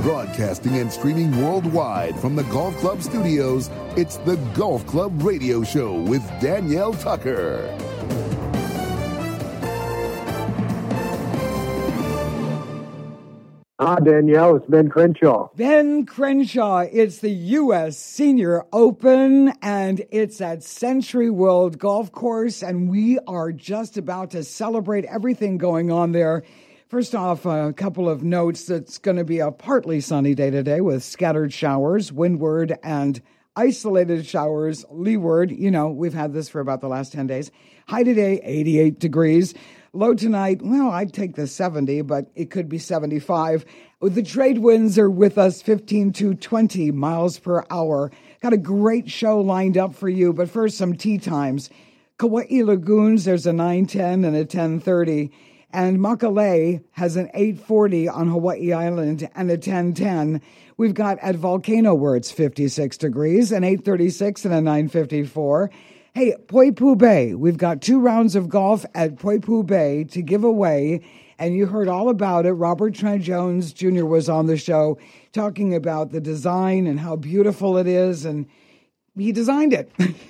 Broadcasting and streaming worldwide from the Golf Club studios, it's the Golf Club Radio Show with Danielle Tucker. Danielle, it's Ben Crenshaw. Ben Crenshaw, it's the U.S. Senior Open, and it's at Century World Golf Course, and we are just about to celebrate everything going on there. First off, a couple of notes. It's going to be a partly sunny day today with scattered showers, windward, and isolated showers leeward. You know, we've had this for about the last 10 days. High today, 88 degrees. Low tonight, well, I'd take the 70, but it could be 75. The trade winds are with us 15 to 20 miles per hour. Got a great show lined up for you, but first some tee times. Kauai Lagoons, there's a 9:10 and a 10:30. And Makalei has an 8:40 on Hawaii Island and a 10:10. We've got at Volcano where it's 56 degrees, an 8:36 and a 9:54. Hey, Poipu Bay, we've got 2 rounds of golf at Poipu Bay to give away, and you heard all about it. Robert Trent Jones Jr. was on the show talking about the design and how beautiful it is, and he designed it.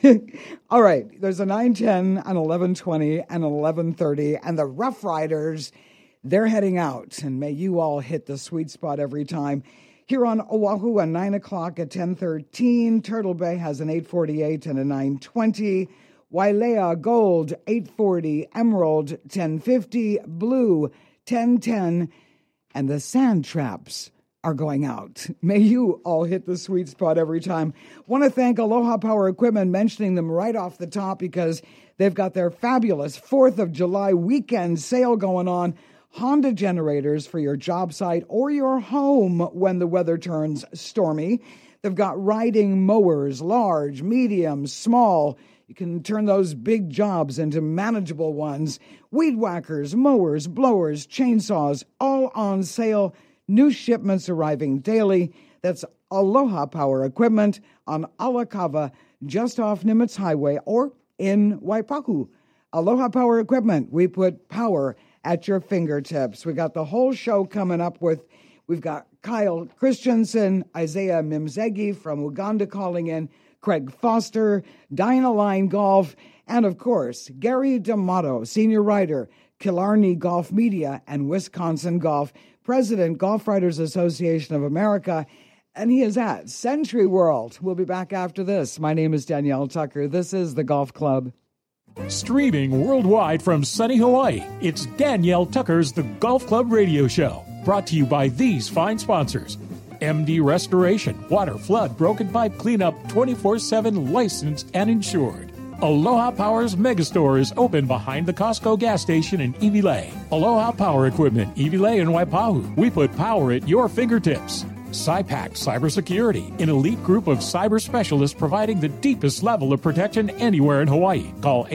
All right, there's a 9:10, an 11:20, and an 11:30, and the Rough Riders, they're heading out, and may you all hit the sweet spot every time. Here on Oahu, a 9 o'clock at 10:13. Turtle Bay has an 8:48 and a 9:20. Wailea Gold, 8:40. Emerald, 10:50. Blue, 10:10. And the Sand Traps are going out. May you all hit the sweet spot every time. Want to thank Aloha Power Equipment, mentioning them right off the top because they've got their fabulous 4th of July weekend sale going on. Honda generators for your job site or your home when the weather turns stormy. They've got riding mowers, large, medium, small. You can turn those big jobs into manageable ones. Weed whackers, mowers, blowers, chainsaws, all on sale. New shipments arriving daily. That's Aloha Power Equipment on Alakava, just off Nimitz Highway or in Waipahu. Aloha Power Equipment, we put power at your fingertips. We got the whole show coming up we've got Kyle Christensen, Isaiah Mimzegi from Uganda calling in, Craig Foster, Dinah Line Golf, and of course, Gary D'Amato, senior writer, Killarney Golf Media and Wisconsin Golf, President, Golf Writers Association of America, and he is at Century World. We'll be back after this. My name is Danielle Tucker. This is the Golf Club. Streaming worldwide from sunny Hawaii, it's Danielle Tucker's The Golf Club Radio Show. Brought to you by these fine sponsors. MD Restoration, water, flood, broken pipe cleanup, 24/7 licensed and insured. Aloha Power's Megastore is open behind the Costco gas station in Iwilei. Aloha Power Equipment, Iwilei and Waipahu. We put power at your fingertips. SciPac Cybersecurity, an elite group of cyber specialists providing the deepest level of protection anywhere in Hawaii. Call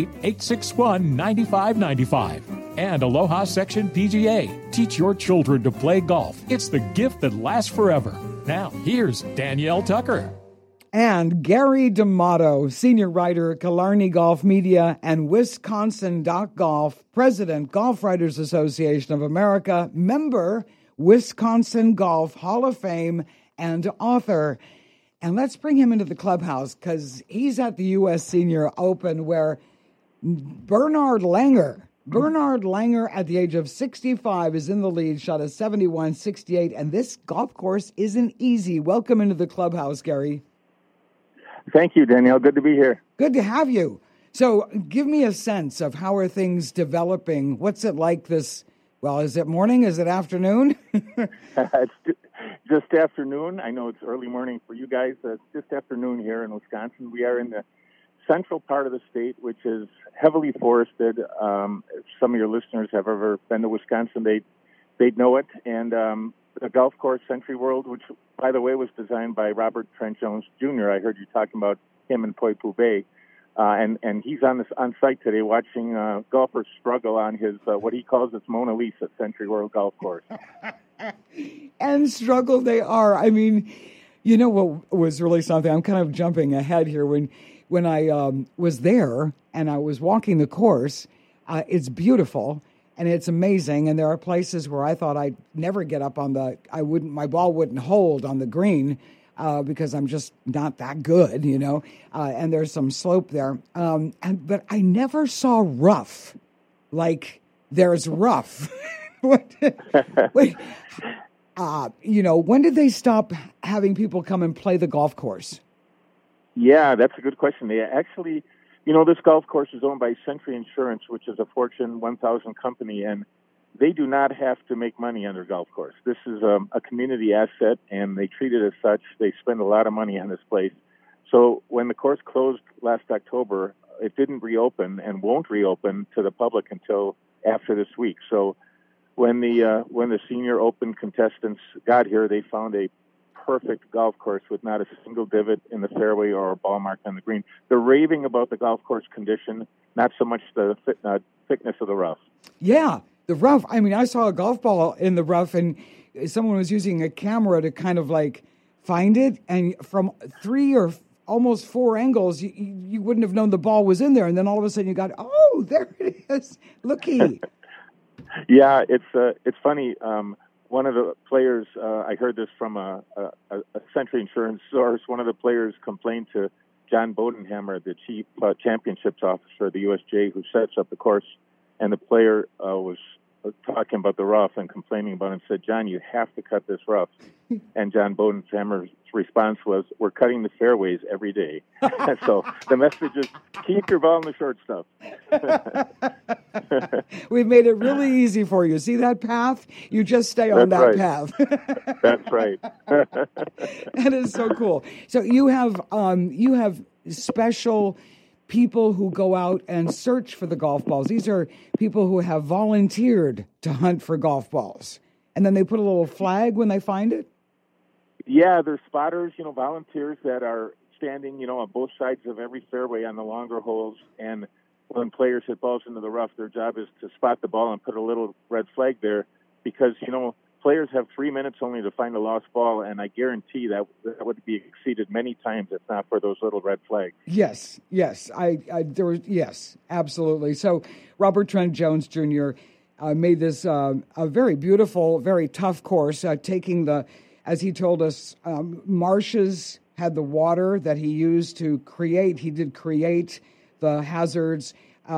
808-861-9595. And Aloha Section PGA. Teach your children to play golf. It's the gift that lasts forever. Now, here's Danielle Tucker. And Gary D'Amato, senior writer, Killarney Golf Media and Wisconsin Golf, President, Golf Writers Association of America, member, Wisconsin Golf Hall of Fame, and author. And let's bring him into the clubhouse because he's at the U.S. Senior Open where Bernard Langer at the age of 65 is in the lead, shot a 71-68, and this golf course isn't easy. Welcome into the clubhouse, Gary. Thank you, Danielle. Good to be here. Good to have you. So give me a sense of how are things developing? What's it like this? Well, is it morning? Is it afternoon? It's just afternoon. I know it's early morning for you guys. It's just afternoon here in Wisconsin. We are in the central part of the state, which is heavily forested. If some of your listeners have ever been to Wisconsin, they'd know it. And the golf course, Century World, which, by the way, was designed by Robert Trent Jones Jr. I heard you talking about him in Poipu Bay. And he's on site today watching golfers struggle on his what he calls its Mona Lisa, Century World Golf Course. And struggle they are. I mean, you know what was really something? I'm kind of jumping ahead here. When I was there and I was walking the course, it's beautiful. and it's amazing. And there are places where I thought I'd never get up on my ball wouldn't hold on the green because I'm just not that good, and there's some slope there. But I never saw rough like there's rough. Wait, when did they stop having people come and play the golf course? Yeah, that's a good question. They actually, this golf course is owned by Century Insurance, which is a Fortune 1000 company, and they do not have to make money on their golf course. This is a community asset, and they treat it as such. They spend a lot of money on this place. So when the course closed last October, it didn't reopen and won't reopen to the public until after this week. So when the Senior Open contestants got here, they found a perfect golf course with not a single divot in the fairway or a ball mark on the green. They're raving about the golf course condition, not so much the thickness of the rough. Yeah, the rough. I mean, I saw a golf ball in the rough, and someone was using a camera to kind of like find it, and from 3 or almost 4 angles, you wouldn't have known the ball was in there, and then all of a sudden you got, oh, there it is. Looky. Yeah, it's funny. One of the players, I heard this from a Century Insurance source, one of the players complained to John Bodenhammer, the chief championships officer of the USGA, who sets up the course, and the player was talking about the rough and complaining about it and said, John, you have to cut this rough. And John Bodenhammer's response was, we're cutting the fairways every day. So the message is, keep your ball in the short stuff. We've made it really easy for you. See that path? You just stay on that path. That's right. That is so cool. So you have special people who go out and search for the golf balls. These are people who have volunteered to hunt for golf balls. And then they put a little flag when they find it? Yeah, they're spotters, volunteers that are standing, on both sides of every fairway on the longer holes. And when players hit balls into the rough, their job is to spot the ball and put a little red flag there because, players have 3 minutes only to find a lost ball, and I guarantee that would be exceeded many times if not for those little red flags. Yes, absolutely. So Robert Trent Jones Jr. Made this a very beautiful, very tough course, taking as he told us, marshes had the water that he used to create. He did create the hazards.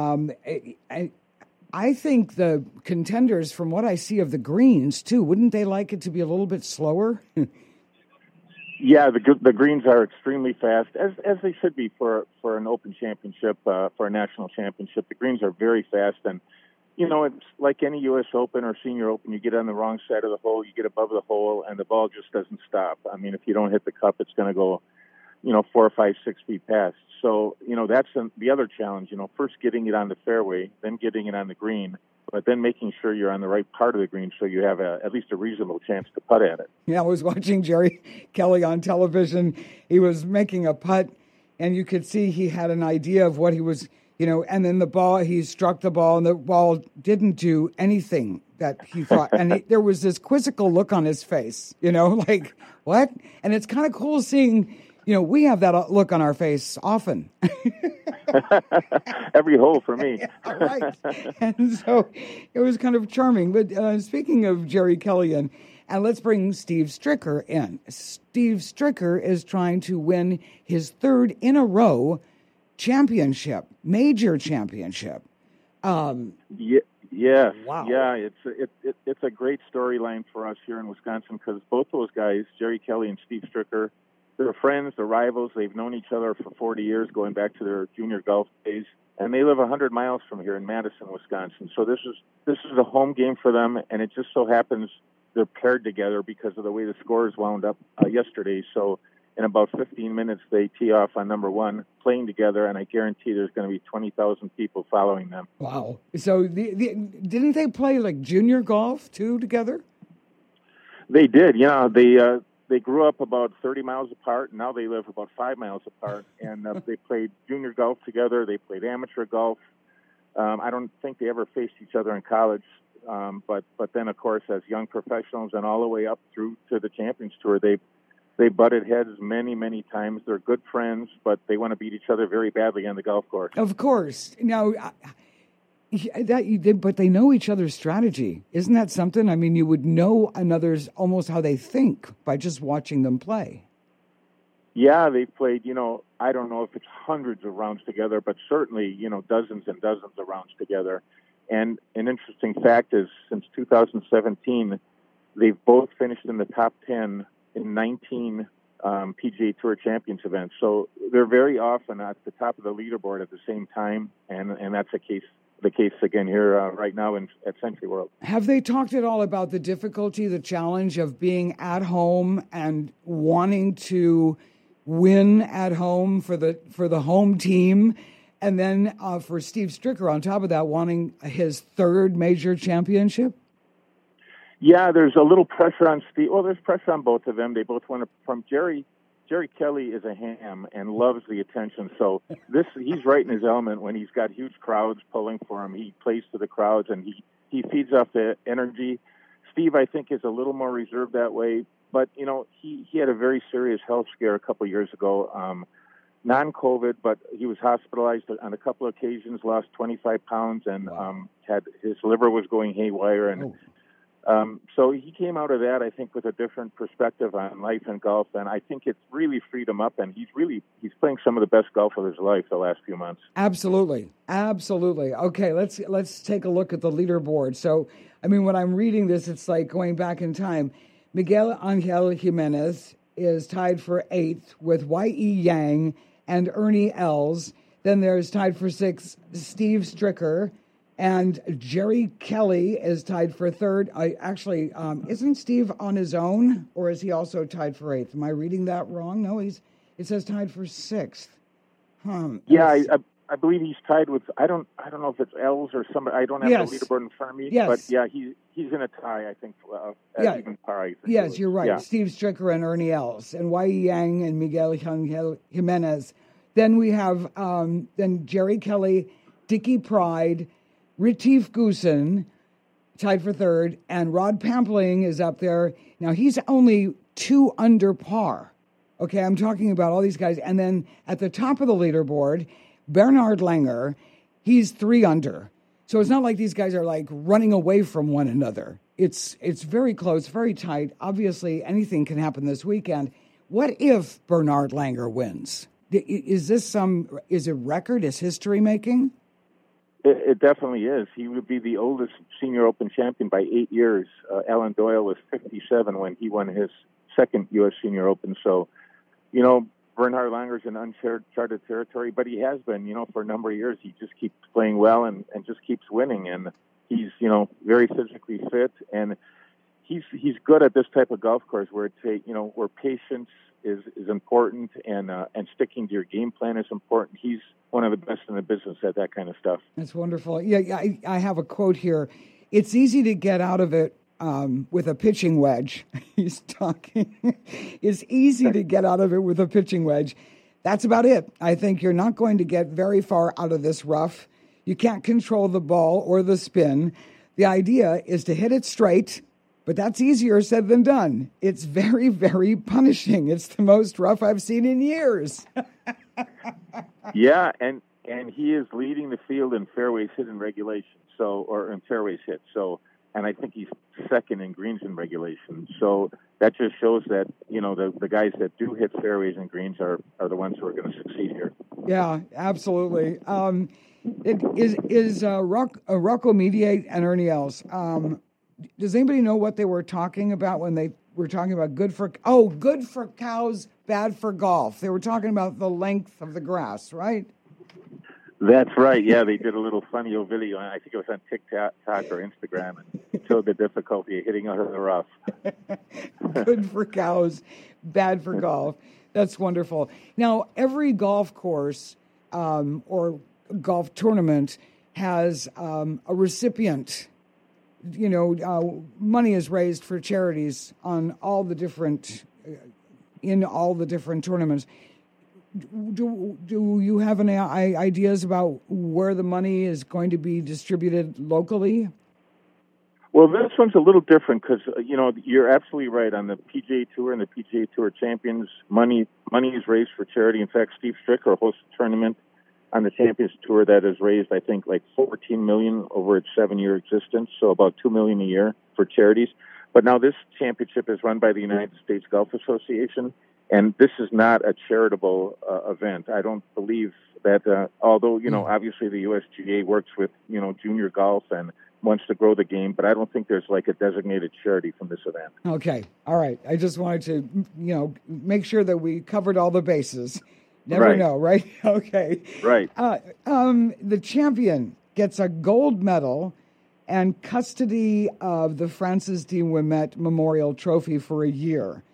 I think the contenders, from what I see of the greens, too, wouldn't they like it to be a little bit slower? Yeah, the greens are extremely fast, as they should be for an Open Championship, for a national championship. The greens are very fast, and, it's like any U.S. Open or Senior Open. You get on the wrong side of the hole, you get above the hole, and the ball just doesn't stop. I mean, if you don't hit the cup, it's going to go, 4, 5, 6 feet past. So, that's the other challenge, first getting it on the fairway, then getting it on the green, but then making sure you're on the right part of the green so you have at least a reasonable chance to putt at it. Yeah, I was watching Jerry Kelly on television. He was making a putt, and you could see he had an idea of what he was, and then he struck the ball, and the ball didn't do anything that he thought. And there was this quizzical look on his face, like, what? And it's kind of cool seeing... we have that look on our face often. Every hole for me. Yeah, right. And so it was kind of charming. But speaking of Jerry Kelly, and let's bring Steve Stricker in. Steve Stricker is trying to win his 3rd in a row major championship. Yeah. Wow. Yeah, it's a great storyline for us here in Wisconsin because both those guys, Jerry Kelly and Steve Stricker, they're friends, they're rivals. They've known each other for 40 years, going back to their junior golf days, and they live 100 miles from here in Madison, Wisconsin. So this is a home game for them, and it just so happens they're paired together because of the way the scores wound up yesterday. So in about 15 minutes, they tee off on number 1, playing together, and I guarantee there's going to be 20,000 people following them. Wow! So didn't they play like junior golf too together? They did. They grew up about 30 miles apart, and now they live about 5 miles apart. And they played junior golf together. They played amateur golf. I don't think they ever faced each other in college. But then, of course, as young professionals and all the way up through to the Champions Tour, they butted heads many, many times. They're good friends, but they want to beat each other very badly on the golf course. Of course. Now, But they know each other's strategy. Isn't that something? I mean, you would know another's almost how they think by just watching them play. Yeah, they've played, I don't know if it's hundreds of rounds together, but certainly, dozens and dozens of rounds together. And an interesting fact is since 2017, they've both finished in the top 10 in 19 PGA Tour Champions events. So they're very often at the top of the leaderboard at the same time, and that's the case again here right now at Century World. Have they talked at all about the difficulty, the challenge of being at home and wanting to win at home for the home team, and then for Steve Stricker on top of that, wanting his third major championship? Yeah, there's a little pressure on Steve. Well, there's pressure on both of them. They both want to. From Jerry Kelly is a ham and loves the attention. So he's right in his element when he's got huge crowds pulling for him. He plays to the crowds and he feeds off the energy. Steve, I think, is a little more reserved that way. But, he had a very serious health scare a couple of years ago, non-COVID, but he was hospitalized on a couple of occasions, lost 25 pounds, and had his liver was going haywire. And so he came out of that, I think, with a different perspective on life and golf, and I think it's really freed him up, and he's playing some of the best golf of his life the last few months. Absolutely. Okay, let's take a look at the leaderboard. So, I mean, when I'm reading this, it's like going back in time. Miguel Angel Jimenez is tied for 8th with Y.E. Yang and Ernie Els. Then there's tied for 6th, Steve Stricker. And Jerry Kelly is tied for 3rd. Isn't Steve on his own, or is he also tied for 8th? Am I reading that wrong? No, it says tied for 6th. Yeah, I believe he's tied with. I don't know if it's Els or somebody. I don't have the leaderboard in front of me. Yes. But yeah, he's in a tie. I think at even par. Yes, you're right. Yeah. Steve Stricker and Ernie Els, and Y.E. Yang and Miguel Jimenez. Then we have then Jerry Kelly, Dickie Pride, Retief Goosen, tied for 3rd, and Rod Pampling is up there. Now, he's only 2 under par. Okay, I'm talking about all these guys. And then at the top of the leaderboard, Bernhard Langer, he's 3 under. So it's not like these guys are like running away from one another. It's very close, very tight. Obviously, anything can happen this weekend. What if Bernhard Langer wins? Is it record? Is history making? It definitely is. He would be the oldest Senior Open champion by 8 years. Alan Doyle was 57 when he won his second U.S. Senior Open. So, Bernhard Langer's in uncharted territory, but he has been, for a number of years. He just keeps playing well and just keeps winning. And he's, very physically fit. And he's good at this type of golf course where where patience is important and sticking to your game plan is important. He's one of the best in the business at that kind of stuff. That's wonderful. Yeah, I have a quote here. It's easy to get out of it with a pitching wedge. He's talking. It's easy to get out of it with a pitching wedge. That's about it. I think you're not going to get very far out of this rough. You can't control the ball or the spin. The idea is to hit it straight, but that's easier said than done. It's very, very punishing. It's the most rough I've seen in years. Yeah, and he is leading the field in fairways hit in regulation, or in fairways hit. So, and I think he's second in greens in regulation. So that just shows that the guys that do hit fairways and greens are the ones who are going to succeed here. Yeah, absolutely. Is Rocco Mediate and Ernie Els? Does anybody know what they were talking about when they were talking about good for cows, bad for golf? They were talking about the length of the grass, right? That's right. Yeah, they did a little funny old video. I think it was on TikTok or Instagram, and showed the difficulty of hitting out of the rough. Good for cows, bad for golf. That's wonderful. Now, every golf course or golf tournament has a recipient. Money is raised for charities on all the different tournaments. Do you have any ideas about where the money is going to be distributed locally? Well, this one's a little different because, you're absolutely right. On the PGA Tour and the PGA Tour Champions, money is raised for charity. In fact, Steve Stricker hosts a tournament on the Champions Tour that has raised, I think, like $14 million over its 7-year existence, so about $2 million a year for charities. But now this championship is run by the United States Golf Association, and this is not a charitable event. I don't believe that, although, obviously the USGA works with, junior golf and wants to grow the game, but I don't think there's like a designated charity from this event. Okay. All right. I just wanted to, make sure that we covered all the bases. Never know, right? Okay. Right. The champion gets a gold medal and custody of the Francis D. Ouimet Memorial Trophy for a year.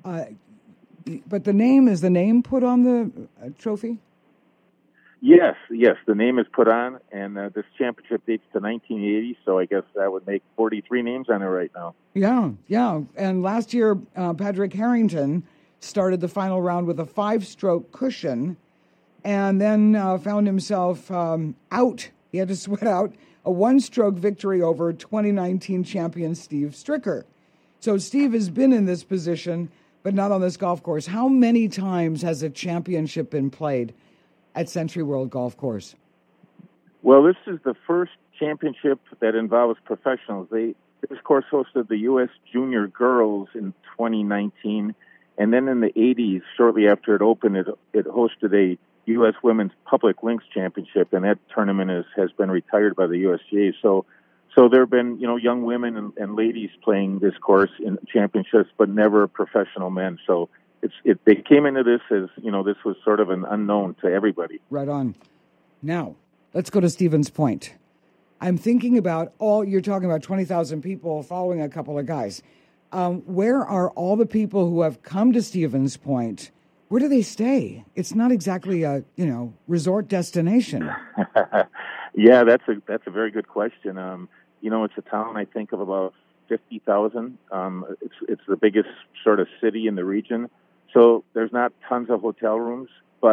But the name put on the trophy? Yes. The name is put on, and this championship dates to 1980, so I guess that would make 43 names on it right now. Yeah. And last year, Patrick Harrington started the final round with a 5-stroke cushion and then found himself out. He had to sweat out a 1-stroke victory over 2019 champion Steve Stricker. So Steve has been in this position, but not on this golf course. How many times has a championship been played at Century World Golf Course? Well, this is the first championship that involves professionals. This course hosted the U.S. Junior Girls in 2019, and then in the 80s, shortly after it opened, it hosted a U.S. Women's Public Links Championship, and that tournament has been retired by the USGA. So there have been, young women and ladies playing this course in championships, but never professional men. So they came into this as, this was sort of an unknown to everybody. Right on. Now, let's go to Stevens Point. I'm thinking about you're talking about 20,000 people following a couple of guys. Where are all the people who have come to Stevens Point? Where do they stay? It's not exactly a, resort destination. Yeah, that's a very good question. It's a town, I think, of about 50,000. It's the biggest sort of city in the region. So there's not tons of hotel rooms, but,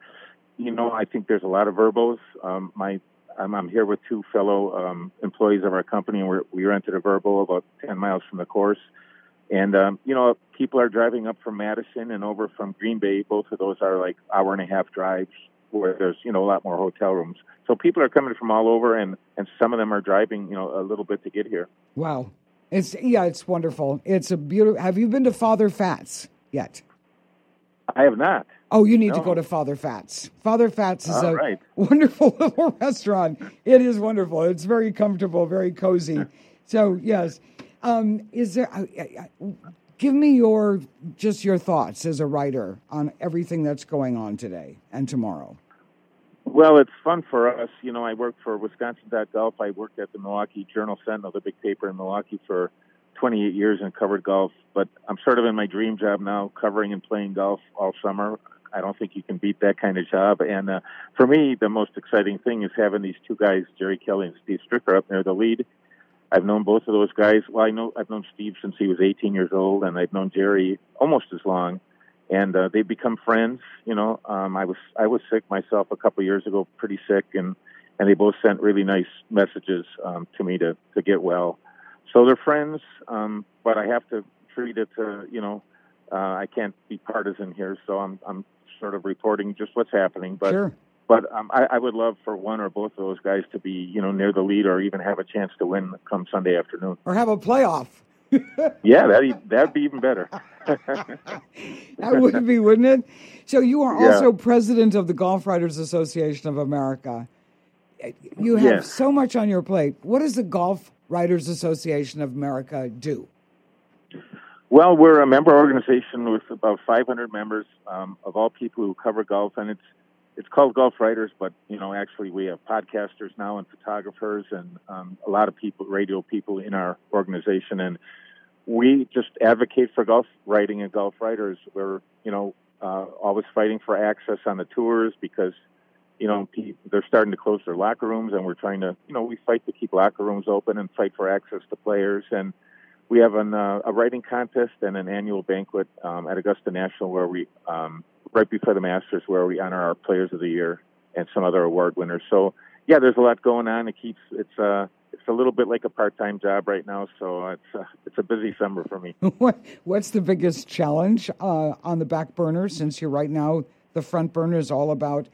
I think there's a lot of verbos. I'm here with 2 fellow employees of our company, and we rented a Verbo about 10 miles from the course. And, people are driving up from Madison and over from Green Bay. Both of those are like hour-and-a-half drives where there's, a lot more hotel rooms. So people are coming from all over, and some of them are driving, a little bit to get here. Wow. It's wonderful. It's a beautiful. Have you been to Father Fats yet? I have not. Oh, you need to go to Father Fats. Father Fats is wonderful little restaurant. It is wonderful. It's very comfortable, very cozy. So, yes. Is there? Give me your thoughts as a writer on everything that's going on today and tomorrow. Well, it's fun for us. I work for Wisconsin.golf. I worked at the Milwaukee Journal-Sentinel, the big paper in Milwaukee, for 28 years and covered golf. But I'm sort of in my dream job now, covering and playing golf all summer. I don't think you can beat that kind of job. And for me, the most exciting thing is having these 2 guys, Jerry Kelly and Steve Stricker, up near the lead. I've known both of those guys. Well, I've known Steve since he was 18 years old, and I've known Jerry almost as long. And they've become friends. I was sick myself a couple of years ago, pretty sick, and they both sent really nice messages to me to get well. So they're friends, but I have to treat it to, I can't be partisan here, so I'm sort of reporting just what's happening. But sure. But I would love for one or both of those guys to be, near the lead or even have a chance to win come Sunday afternoon. Or have a playoff. Yeah, that'd be even better. That would be, wouldn't it? So you are also president of the Golf Writers Association of America. You have so much on your plate. What does the Golf Writers Association of America do? Well, we're a member organization with about 500 members of all people who cover golf, and it's called Golf Writers, but, actually we have podcasters now and photographers and a lot of people, radio people in our organization. And we just advocate for golf writing and golf writers. We're, always fighting for access on the tours because, they're starting to close their locker rooms, and we're trying to, we fight to keep locker rooms open and fight for access to players. And we have a writing contest and an annual banquet at Augusta National where we, right before the Masters, where we honor our Players of the Year and some other award winners. So, there's a lot going on. It's a little bit like a part-time job right now, so it's a busy summer for me. What's the biggest challenge on the back burner, since you're right now the front burner is all about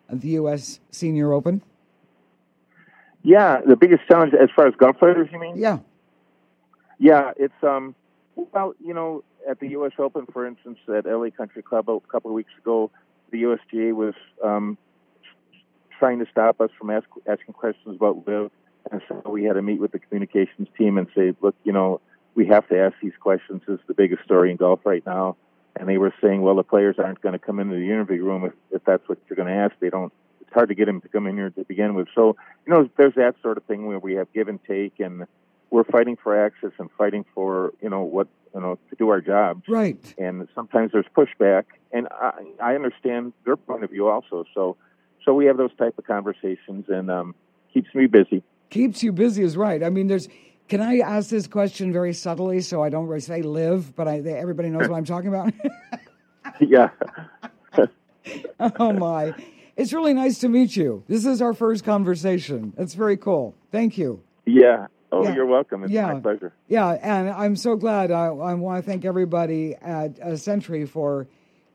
at the U.S. Senior Open? Yeah, the biggest challenge as far as golf players, you mean? Yeah. Yeah, it's, well, you know, at the U.S. Open, for instance, at LA Country Club a couple of weeks ago, the USGA was trying to stop us from asking questions about LIV. And so we had to meet with the communications team and say, look, you know, we have to ask these questions. This is the biggest story in golf right now. And they were saying, well, the players aren't going to come into the interview room if that's what you're going to ask. They don't. It's hard to get them to come in here to begin with. So, you know, there's that sort of thing where we have give and take, and we're fighting for access and fighting for, to do our jobs. Right. And sometimes there's pushback, and I understand their point of view also. So we have those type of conversations, and keeps me busy. Keeps you busy is right. I mean, can I ask this question very subtly so I don't really say LIV, but everybody knows what I'm talking about? Yeah. Oh, my. It's really nice to meet you. This is our first conversation. It's very cool. Thank you. Yeah. Oh, yeah. You're welcome. It's my pleasure. Yeah, and I'm so glad. I want to thank everybody at Century for,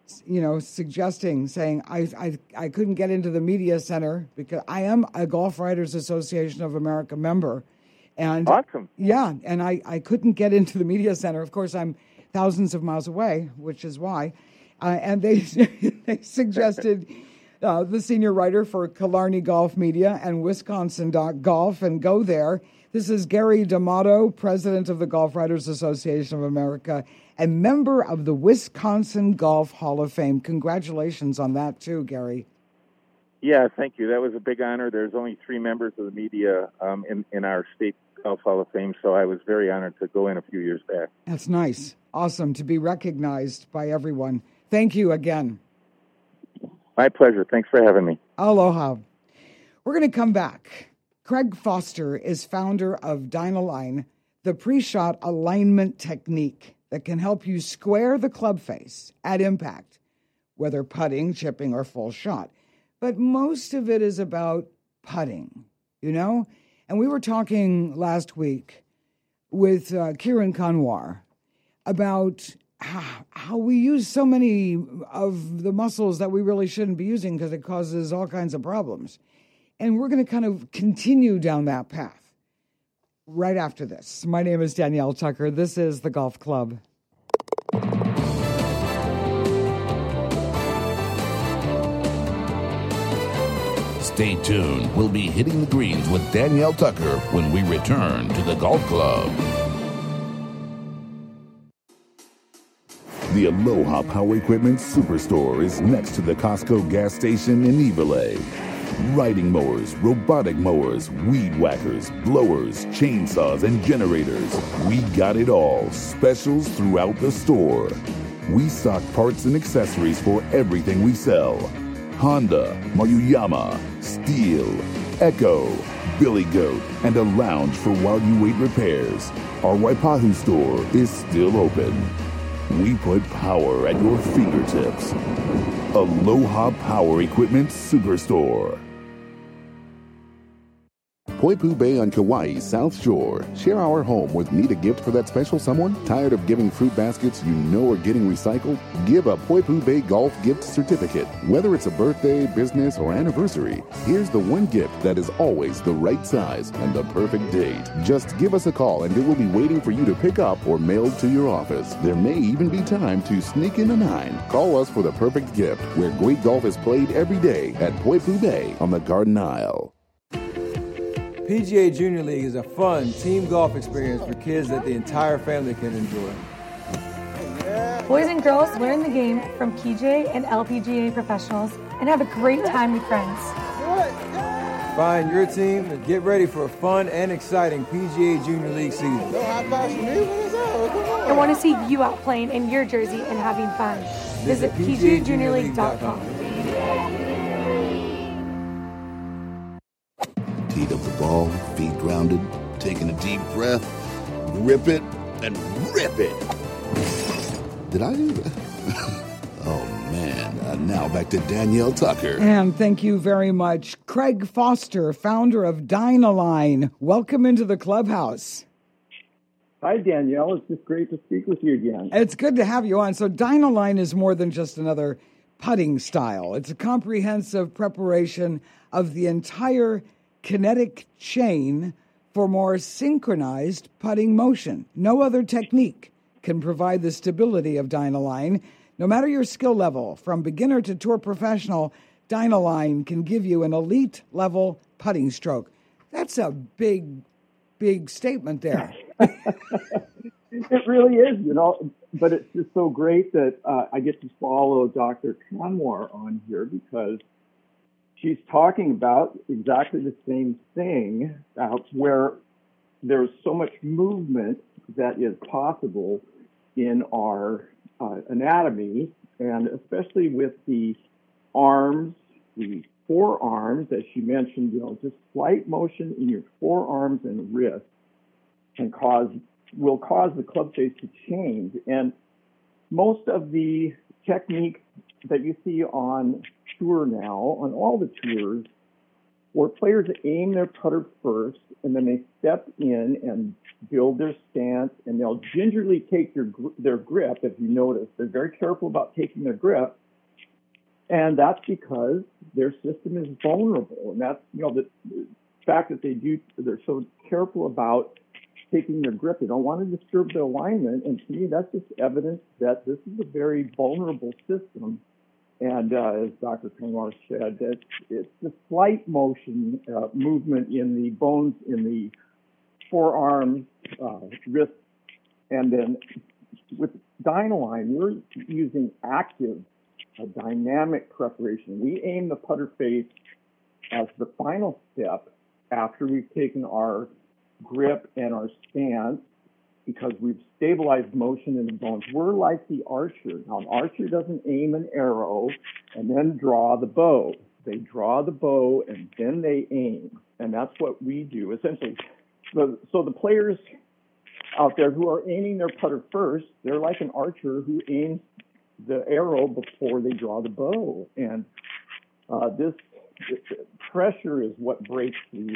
saying I couldn't get into the media center because I am a Golf Writers Association of America member. And awesome. Yeah, and I couldn't get into the media center. Of course, I'm thousands of miles away, which is why. And they suggested the senior writer for Killarney Golf Media and Wisconsin.golf, and go there. This is Gary D'Amato, president of the Golf Writers Association of America and member of the Wisconsin Golf Hall of Fame. Congratulations on that, too, Gary. Yeah, thank you. That was a big honor. There's only 3 members of the media in our state Golf Hall of Fame, so I was very honored to go in a few years back. That's nice. Awesome to be recognized by everyone. Thank you again. My pleasure. Thanks for having me. Aloha. We're going to come back. Craig Foster is founder of Dynaline, the pre-shot alignment technique that can help you square the club face at impact, whether putting, chipping, or full shot. But most of it is about putting, And we were talking last week with Kieran Kanwar about how we use so many of the muscles that we really shouldn't be using because it causes all kinds of problems. And we're going to kind of continue down that path right after this. My name is Danielle Tucker. This is The Golf Club. Stay tuned. We'll be hitting the greens with Danielle Tucker when we return to The Golf Club. The Aloha Power Equipment Superstore is next to the Costco gas station in Evelay. Riding mowers, robotic mowers, weed whackers, blowers, chainsaws, and generators. We got it all. Specials throughout the store. We stock parts and accessories for everything we sell. Honda, Maruyama, Steel, Echo, Billy Goat, and a lounge for while you wait repairs. Our Waipahu store is still open. We put power at your fingertips. Aloha Power Equipment Superstore. Poipu Bay on Kauai's South Shore. Share our home with Need a Gift for that special someone? Tired of giving fruit baskets you know are getting recycled? Give a Poipu Bay Golf Gift Certificate. Whether it's a birthday, business, or anniversary, here's the one gift that is always the right size and the perfect date. Just give us a call and it will be waiting for you to pick up or mailed to your office. There may even be time to sneak in a 9. Call us for the perfect gift, where great golf is played every day at Poipu Bay on the Garden Isle. PGA Junior League is a fun team golf experience for kids that the entire family can enjoy. Boys and girls learn the game from PGA and LPGA professionals and have a great time with friends. Find your team and get ready for a fun and exciting PGA Junior League season. I want to see you out playing in your jersey and having fun. Visit PGAJuniorLeague.com. Teed up the ball, feet grounded, taking a deep breath, grip it, and rip it. Did I do that? Oh, man. Now back to Danielle Tucker. And thank you very much, Craig Foster, founder of Dynaline. Welcome into the clubhouse. Hi, Danielle. It's just great to speak with you again. It's good to have you on. So Dynaline is more than just another putting style. It's a comprehensive preparation of the entire kinetic chain for more synchronized putting motion. No other technique can provide the stability of Dynaline. No matter your skill level, from beginner to tour professional, Dynaline can give you an elite level putting stroke. That's a big statement there. It really is, but it's just so great that I get to follow Dr. Kanwar on here because she's talking about exactly the same thing, where there's so much movement that is possible in our anatomy, and especially with the arms, the forearms, as she mentioned, just slight motion in your forearms and wrists will cause the club face to change. And most of the techniques that you see on tour now, on all the tours, where players aim their putter first and then they step in and build their stance, and they'll gingerly take their grip. If you notice, they're very careful about taking their grip, and that's because their system is vulnerable. And that's the fact that they're so careful about taking their grip. They don't want to disturb their alignment, and to me, that's just evidence that this is a very vulnerable system. And as Dr. Kanwar said, it's the slight motion, movement in the bones in the forearm, wrist, and then with Dynaline, we're using active, dynamic preparation. We aim the putter face as the final step after we've taken our grip and our stance, because we've stabilized motion in the bones. We're like the archer. Now, an archer doesn't aim an arrow and then draw the bow. They draw the bow and then they aim. And that's what we do, essentially. So the players out there who are aiming their putter first, they're like an archer who aims the arrow before they draw the bow. And this pressure is what breaks these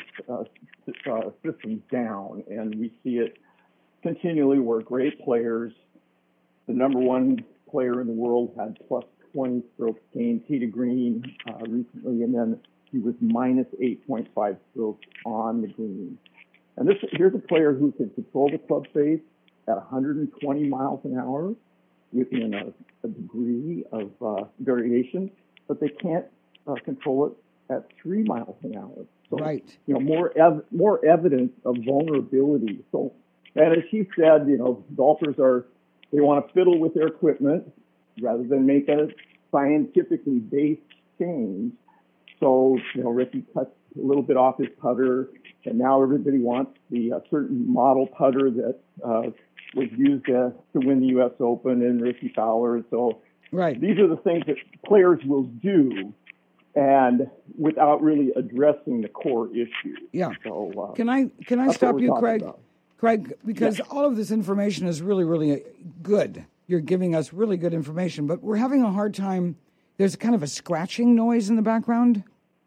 systems down. And we see it continually where great players, the number one player in the world had plus 20 strokes gained, tee to green recently, and then he was minus 8.5 strokes on the green. And here's a player who can control the club face at 120 miles an hour within a degree of variation, but they can't control it at 3 miles an hour. So, right. More evidence of vulnerability. So, and as she said, golfers they want to fiddle with their equipment rather than make a scientifically based change. So, Ricky cuts a little bit off his putter, and now everybody wants the certain model putter that was used to win the U.S. Open and Ricky Fowler. So, right. These are the things that players will do, and without really addressing the core issue. Yeah. So, can I stop you, Craig? About. Craig, because all of this information is really, really good. You're giving us really good information, but we're having a hard time. There's kind of a scratching noise in the background.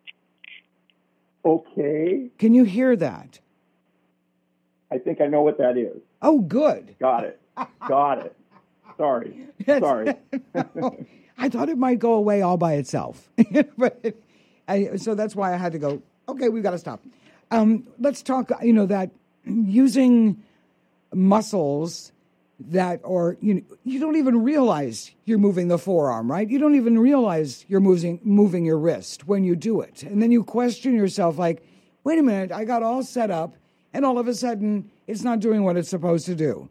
Okay. Can you hear that? I think I know what that is. Oh, good. Got it. Sorry. I thought it might go away all by itself. So that's why I had to go, okay, we've got to stop. Let's talk, that using muscles that you don't even realize you're moving the forearm, right? You don't even realize you're moving your wrist when you do it. And then you question yourself like, wait a minute, I got all set up, and all of a sudden it's not doing what it's supposed to do.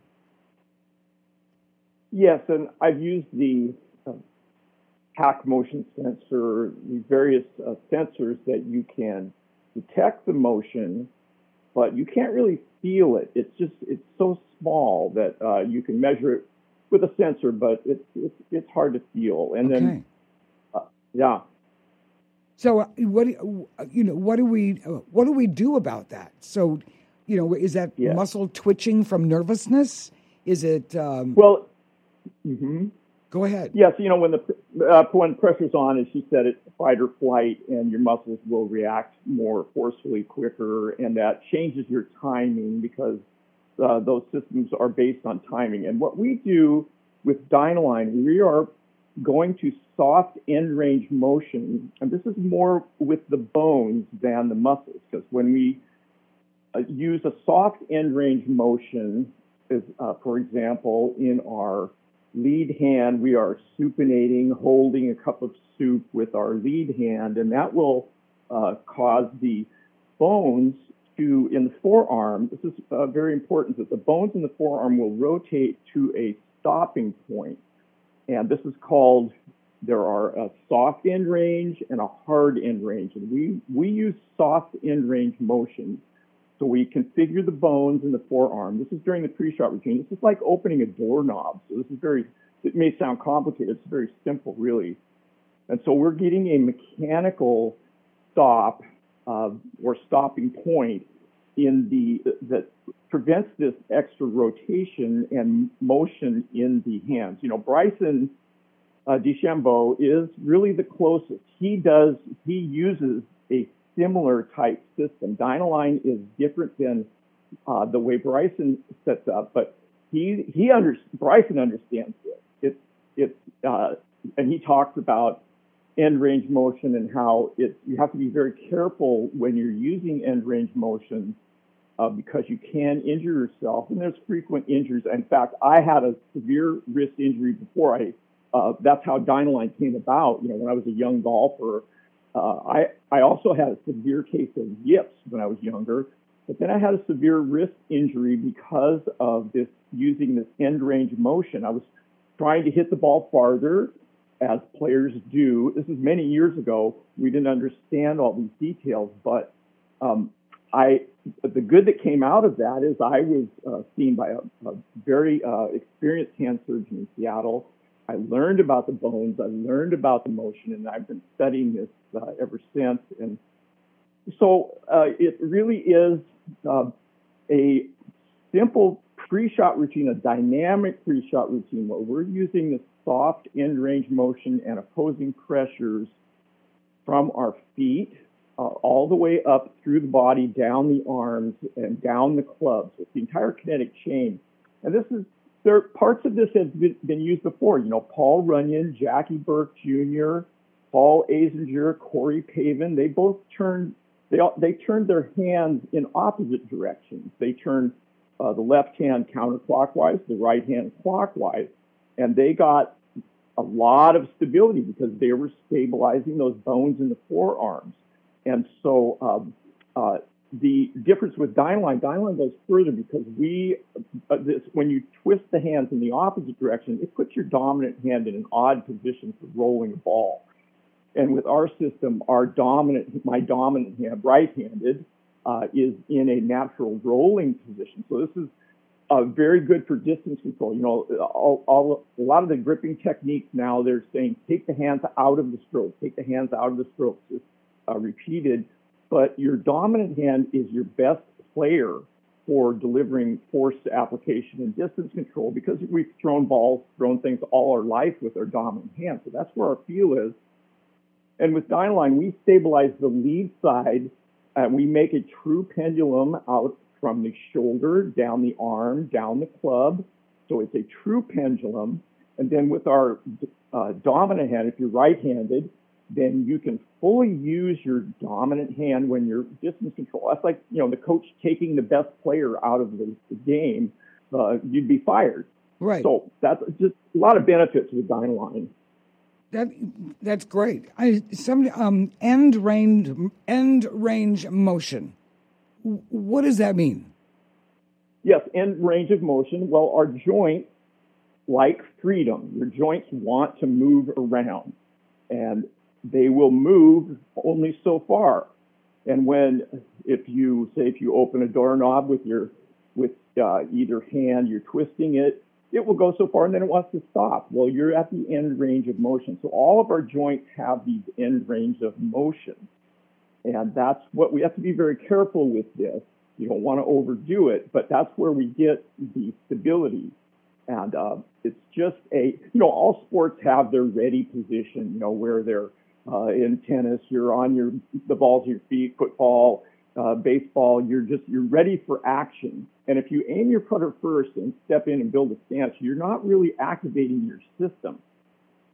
Yes, and I've used the hack motion sensor, the various sensors that you can detect the motion, but you can't really feel it. It's so small that you can measure it with a sensor, but it's hard to feel. And then, yeah. So what do we do about that? So, is that muscle twitching from nervousness? Is it? Well, mm-hmm. Go ahead. Yes, when pressure's on, as she said, it's fight or flight, and your muscles will react more forcefully, quicker, and that changes your timing because those systems are based on timing. And what we do with Dynaline, we are going to soft end range motion, and this is more with the bones than the muscles, because when we use a soft end range motion, is, for example, in our lead hand, we are supinating, holding a cup of soup with our lead hand, and that will cause the bones to, in the forearm, this is very important, that the bones in the forearm will rotate to a stopping point. And this is called, there are a soft end range and a hard end range. And we use soft end range motion. So we configure the bones in the forearm. This is during the pre-shot routine. This is like opening a doorknob. So this is very, it may sound complicated. It's very simple, really. And so we're getting a mechanical stop or stopping point in that prevents this extra rotation and motion in the hands. You know, Bryson DeChambeau is really the closest. He uses a similar type system. Dynaline is different than the way Bryson sets up, but Bryson understands it. And he talks about end range motion and how you have to be very careful when you're using end range motion because you can injure yourself, and there's frequent injuries. In fact, I had a severe wrist injury before that's how Dynaline came about. You know, when I was a young golfer, I also had a severe case of yips when I was younger, but then I had a severe wrist injury because of using this end range motion. I was trying to hit the ball farther, as players do. This is many years ago. We didn't understand all these details, but the good that came out of that is I was seen by a very experienced hand surgeon in Seattle. I learned about the bones, I learned about the motion, and I've been studying this ever since. And so it really is a simple pre-shot routine, a dynamic pre-shot routine where we're using the soft end range motion and opposing pressures from our feet all the way up through the body, down the arms, and down the clubs. It's the entire kinetic chain. And parts of this have been used before. You know, Paul Runyon, Jackie Burke Jr., Paul Azinger, Corey Pavin, they both turned their hands in opposite directions. They turned the left hand counterclockwise, the right hand clockwise, and they got a lot of stability because they were stabilizing those bones in the forearms. And so the difference with Dynaline goes further because when you twist the hands in the opposite direction, it puts your dominant hand in an odd position for rolling a ball. And with our system, my dominant hand, right-handed, is in a natural rolling position. So this is very good for distance control. You know, a lot of the gripping techniques now, they're saying take the hands out of the stroke, take the hands out of the stroke. It's repeated, but your dominant hand is your best player for delivering force application and distance control because we've thrown things all our life with our dominant hand. So that's where our feel is. And with Dynaline, we stabilize the lead side and we make a true pendulum out from the shoulder, down the arm, down the club. So it's a true pendulum. And then with our dominant hand, if you're right-handed, then you can fully use your dominant hand when you're distance control. That's like, you know, the coach taking the best player out of the game, you'd be fired. Right. So that's just a lot of benefits with Dynaline. That's great. End range motion. What does that mean? Yes, end range of motion. Well, our joints like freedom. Your joints want to move around, and they will move only so far. And if you open a doorknob with either hand, you're twisting it, it will go so far and then it wants to stop. Well, you're at the end range of motion. So all of our joints have these end range of motion. And that's what we have to be very careful with this. You don't want to overdo it, but that's where we get the stability. And it's just all sports have their ready position, you know, where they're in tennis, you're on the balls of your feet, football, baseball, you're ready for action. And if you aim your putter first and step in and build a stance, you're not really activating your system.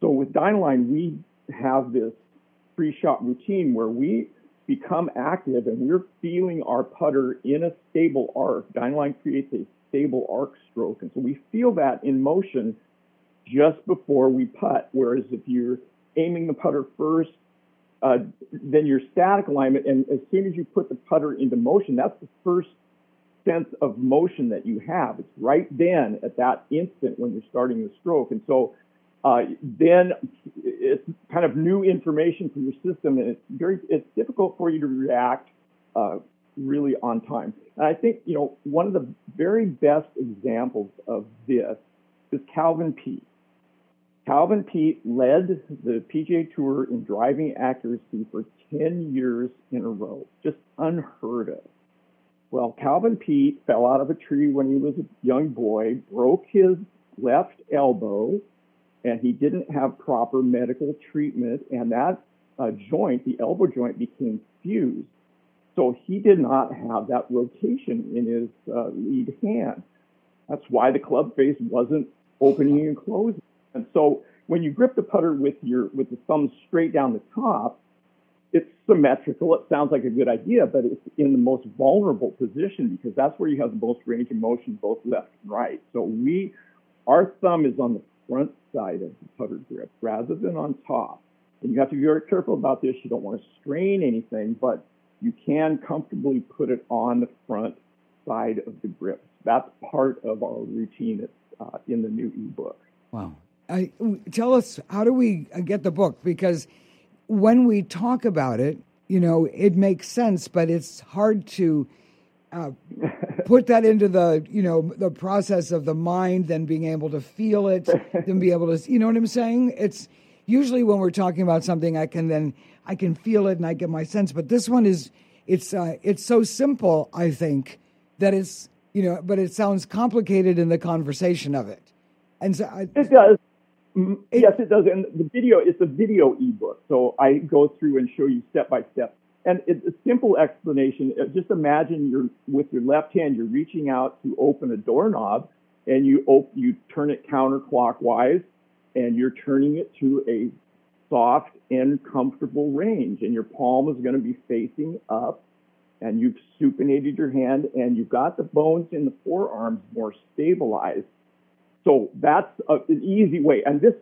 So with Dynaline, we have this pre-shot routine where we become active and we're feeling our putter in a stable arc. Dynaline creates a stable arc stroke. And so we feel that in motion just before we putt. Whereas if you're aiming the putter first, then your static alignment, and as soon as you put the putter into motion, that's the first sense of motion that you have. It's right then at that instant when you're starting the stroke. And so then it's kind of new information for your system, and it's difficult for you to react really on time. And I think, one of the very best examples of this is Calvin Peete. Calvin Peete led the PGA Tour in driving accuracy for 10 years in a row, just unheard of. Well, Calvin Peete fell out of a tree when he was a young boy, broke his left elbow, and he didn't have proper medical treatment, and that joint, the elbow joint, became fused. So he did not have that rotation in his lead hand. That's why the club face wasn't opening and closing. And so when you grip the putter with the thumb straight down the top, it's symmetrical. It sounds like a good idea, but it's in the most vulnerable position because that's where you have the most range of motion, both left and right. So our thumb is on the front side of the putter grip rather than on top. And you have to be very careful about this. You don't want to strain anything, but you can comfortably put it on the front side of the grip. That's part of our routine that's in the new ebook. Wow. Tell us, how do we get the book? Because when we talk about it, it makes sense, but it's hard to put that into the process of the mind, then being able to feel it, then be able to, you know what I'm saying? It's usually when we're talking about something, I can feel it and I get my sense. But this one it's so simple, I think, that it's, but it sounds complicated in the conversation of it. And so it does. Yes, it does. And it's a video ebook. So I go through and show you step by step. And it's a simple explanation. Just imagine with your left hand, you're reaching out to open a doorknob, and you turn it counterclockwise, and you're turning it to a soft and comfortable range. And your palm is going to be facing up, and you've supinated your hand, and you've got the bones in the forearms more stabilized. So that's an easy way. And this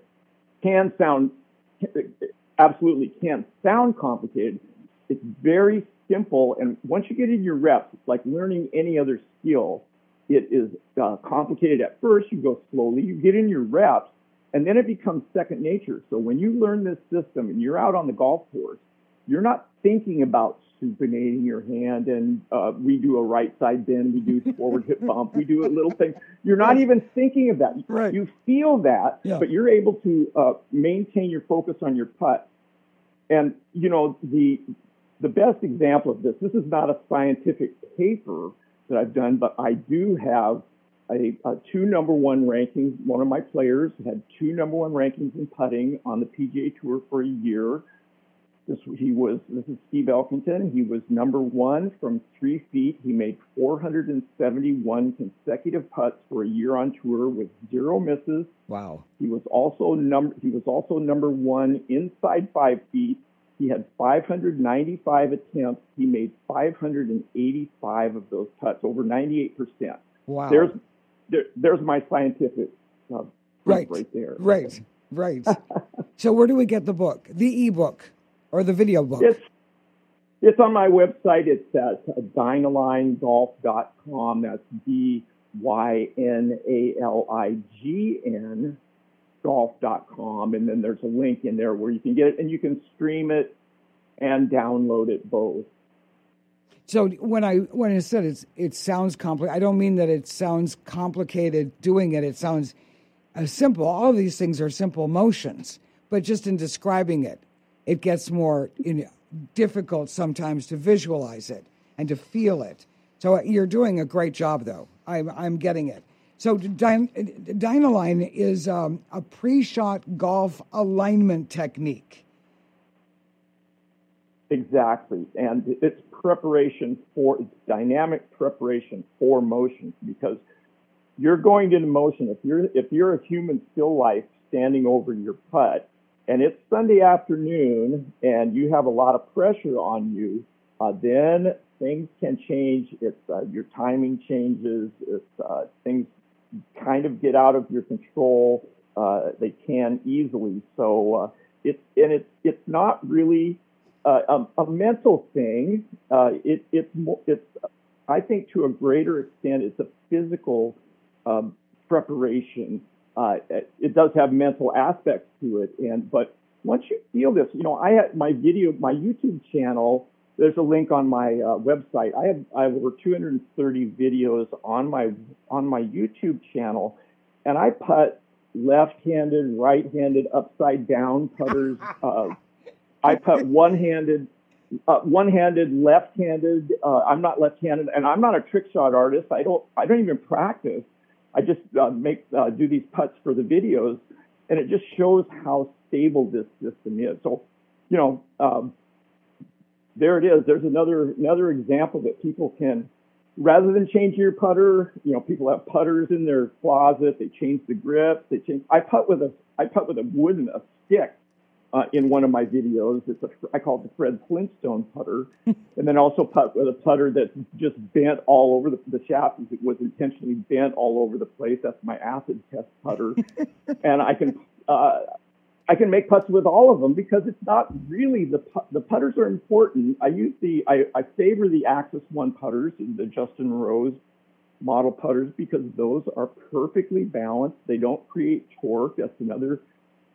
absolutely can sound complicated. It's very simple. And once you get in your reps, it's like learning any other skill. It is complicated at first. You go slowly, you get in your reps, and then it becomes second nature. So when you learn this system and you're out on the golf course, you're not thinking about supinating your hand and we do a right side bend, we do forward hip bump, we do a little thing. You're not even thinking of that. Right. You feel that, yeah. But you're able to maintain your focus on your putt. And, the best example of this is not a scientific paper that I've done, but I do have two number one rankings. One of my players had two number one rankings in putting on the PGA Tour for a year. This is Steve Elkington. He was number one from 3 feet. He made 471 consecutive putts for a year on tour with 0 misses. Wow. He was also number one inside 5 feet. He had 595 attempts. He made 585 of those putts, over 98%. Wow. There's my scientific right there. Right. So where do we get the book? The ebook or the video book? It's on my website. It's at dynalign.com. That's DYNALIGN golf.com. And then there's a link in there where you can get it, and you can stream it and download it both. So when I said it sounds complicated, I don't mean that it sounds complicated doing it. It sounds simple. All of these things are simple motions, but just in describing it, it gets more difficult sometimes to visualize it and to feel it. So you're doing a great job, though. I'm getting it. So Dynaline is a pre-shot golf alignment technique. Exactly. And it's dynamic preparation for motion, because you're going into motion. If you're a human still life standing over your putt, and it's Sunday afternoon and you have a lot of pressure on you, then things can change. It's your timing changes. It's things kind of get out of your control. They can easily. So it's not really a mental thing. It's I think to a greater extent it's a physical preparation. It does have mental aspects to it, but once you feel this, I had my YouTube channel. There's a link on my website. I have over 230 videos on my YouTube channel, and I putt left-handed, right-handed, upside-down putters. I putt one-handed, left-handed. I'm not left-handed, and I'm not a trick shot artist. I don't even practice. I just do these putts for the videos, and it just shows how stable this system is. So, there it is. There's another example that people can, rather than change your putter, people have putters in their closet. They change the grip. I putt with a wood and a stick in one of my videos. I call it the Fred Flintstone putter, and then also putt with a putter that's just bent all over the shaft. It was intentionally bent all over the place. That's my acid test putter, and I can make putts with all of them because it's not really the putters are important. I favor the Axis One putters, the Justin Rose model putters, because those are perfectly balanced. They don't create torque. That's another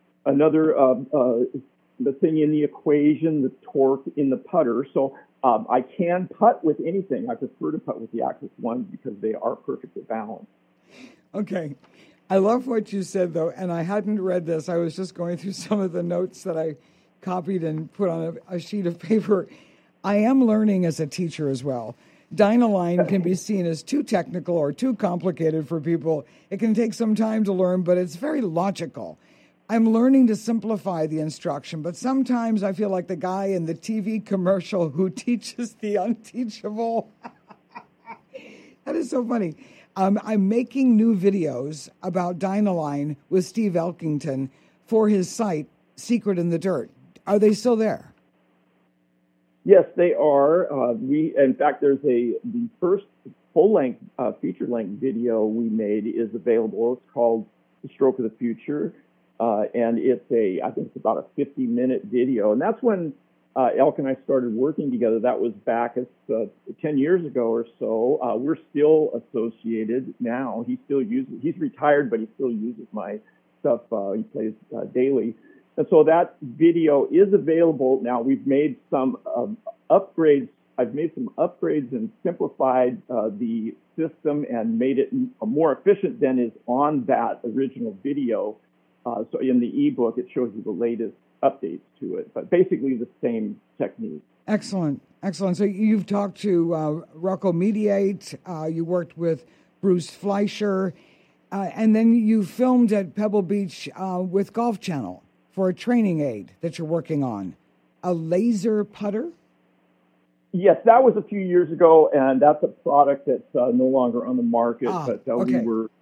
the thing in the equation, the torque in the putter. So I can putt with anything. I prefer to putt with the Axis One because they are perfectly balanced. Okay. I love what you said, though, and I hadn't read this. I was just going through some of the notes that I copied and put on a sheet of paper. I am learning as a teacher as well. Dynaline can be seen as too technical or too complicated for people. It can take some time to learn, but it's very logical. I'm learning to simplify the instruction, but sometimes I feel like the guy in the TV commercial who teaches the unteachable. That is so funny. I'm making new videos about Dynaline with Steve Elkington for his site, Secret in the Dirt. Are they still there? Yes, they are. In fact, there's the first full-length, feature-length video we made is available. It's called The Stroke of the Future, and I think it's about a 50-minute video. And that's when Elk and I started working together. That was back 10 years ago or so. We're still associated now. He's retired, but he still uses my stuff. He plays daily. And so that video is available now. We've made some upgrades. I've made some upgrades and simplified the system and made it more efficient than is on that original video. So in the ebook, it shows you the latest updates to it, but basically the same technique. Excellent. So you've talked to Rocco Mediate, you worked with Bruce Fleischer, and then you filmed at Pebble Beach with Golf Channel for a training aid that you're working on. A laser putter? Yes, that was a few years ago, and that's a product that's no longer on the market. But okay.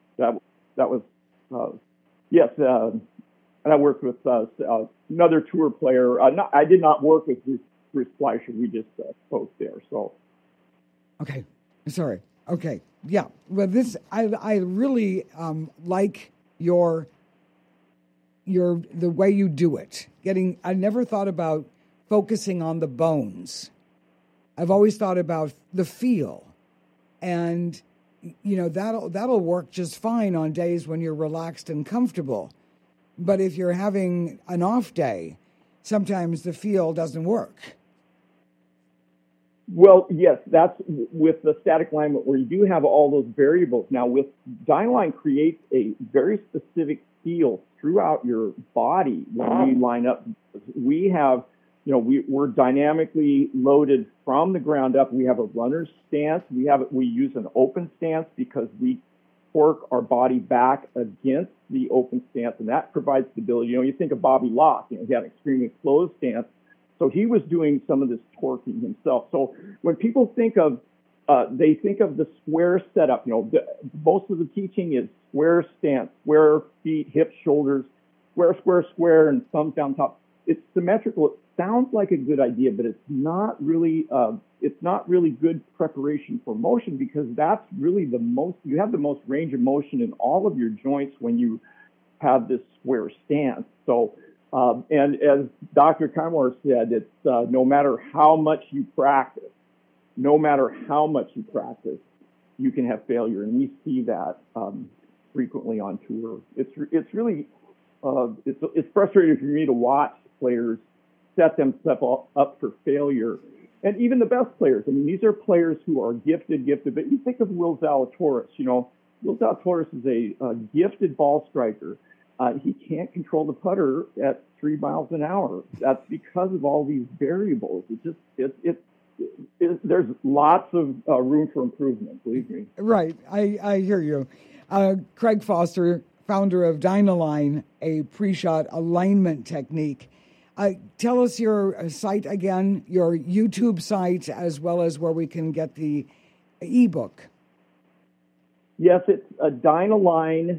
Yes. And I worked with another tour player. I did not work with Bruce Fleischer. We just spoke there. So. Okay. Sorry. Okay. Yeah. Well, I really like the way you do it. I never thought about focusing on the bones. I've always thought about the feel, and that'll work just fine on days when you're relaxed and comfortable. But if you're having an off day, sometimes the feel doesn't work. Well, yes, that's with the static alignment where you do have all those variables. Now, with Dynaline creates a very specific feel throughout your body when we line up. We have, we're dynamically loaded from the ground up. We have a runner's stance. We use an open stance because we torque our body back against the open stance, and that provides stability. You think of Bobby Locke, he had an extremely closed stance, so he was doing some of this torquing himself. So when people think of, they think of the square setup. Most of the teaching is square stance, square feet, hips, shoulders. square, and thumbs down top. It's symmetrical. It sounds like a good idea, but it's not really good preparation for motion, because that's really you have the most range of motion in all of your joints when you have this square stance. So, and as Dr. Kymore said, it's no matter how much you practice, you can have failure, and we see that frequently on tour. It's really it's frustrating for me to watch players set themselves up for failure, and even the best players. I mean, these are players who are gifted. But you think of Will Zalatoris. Will Zalatoris is a gifted ball striker. He can't control the putter at 3 miles an hour. That's because of all these variables. There's lots of room for improvement, believe me. Right. I hear you. Craig Foster, founder of Dynaline, a pre-shot alignment technique. Tell us your site again, your YouTube site, as well as where we can get the ebook. Yes, it's Dynaline,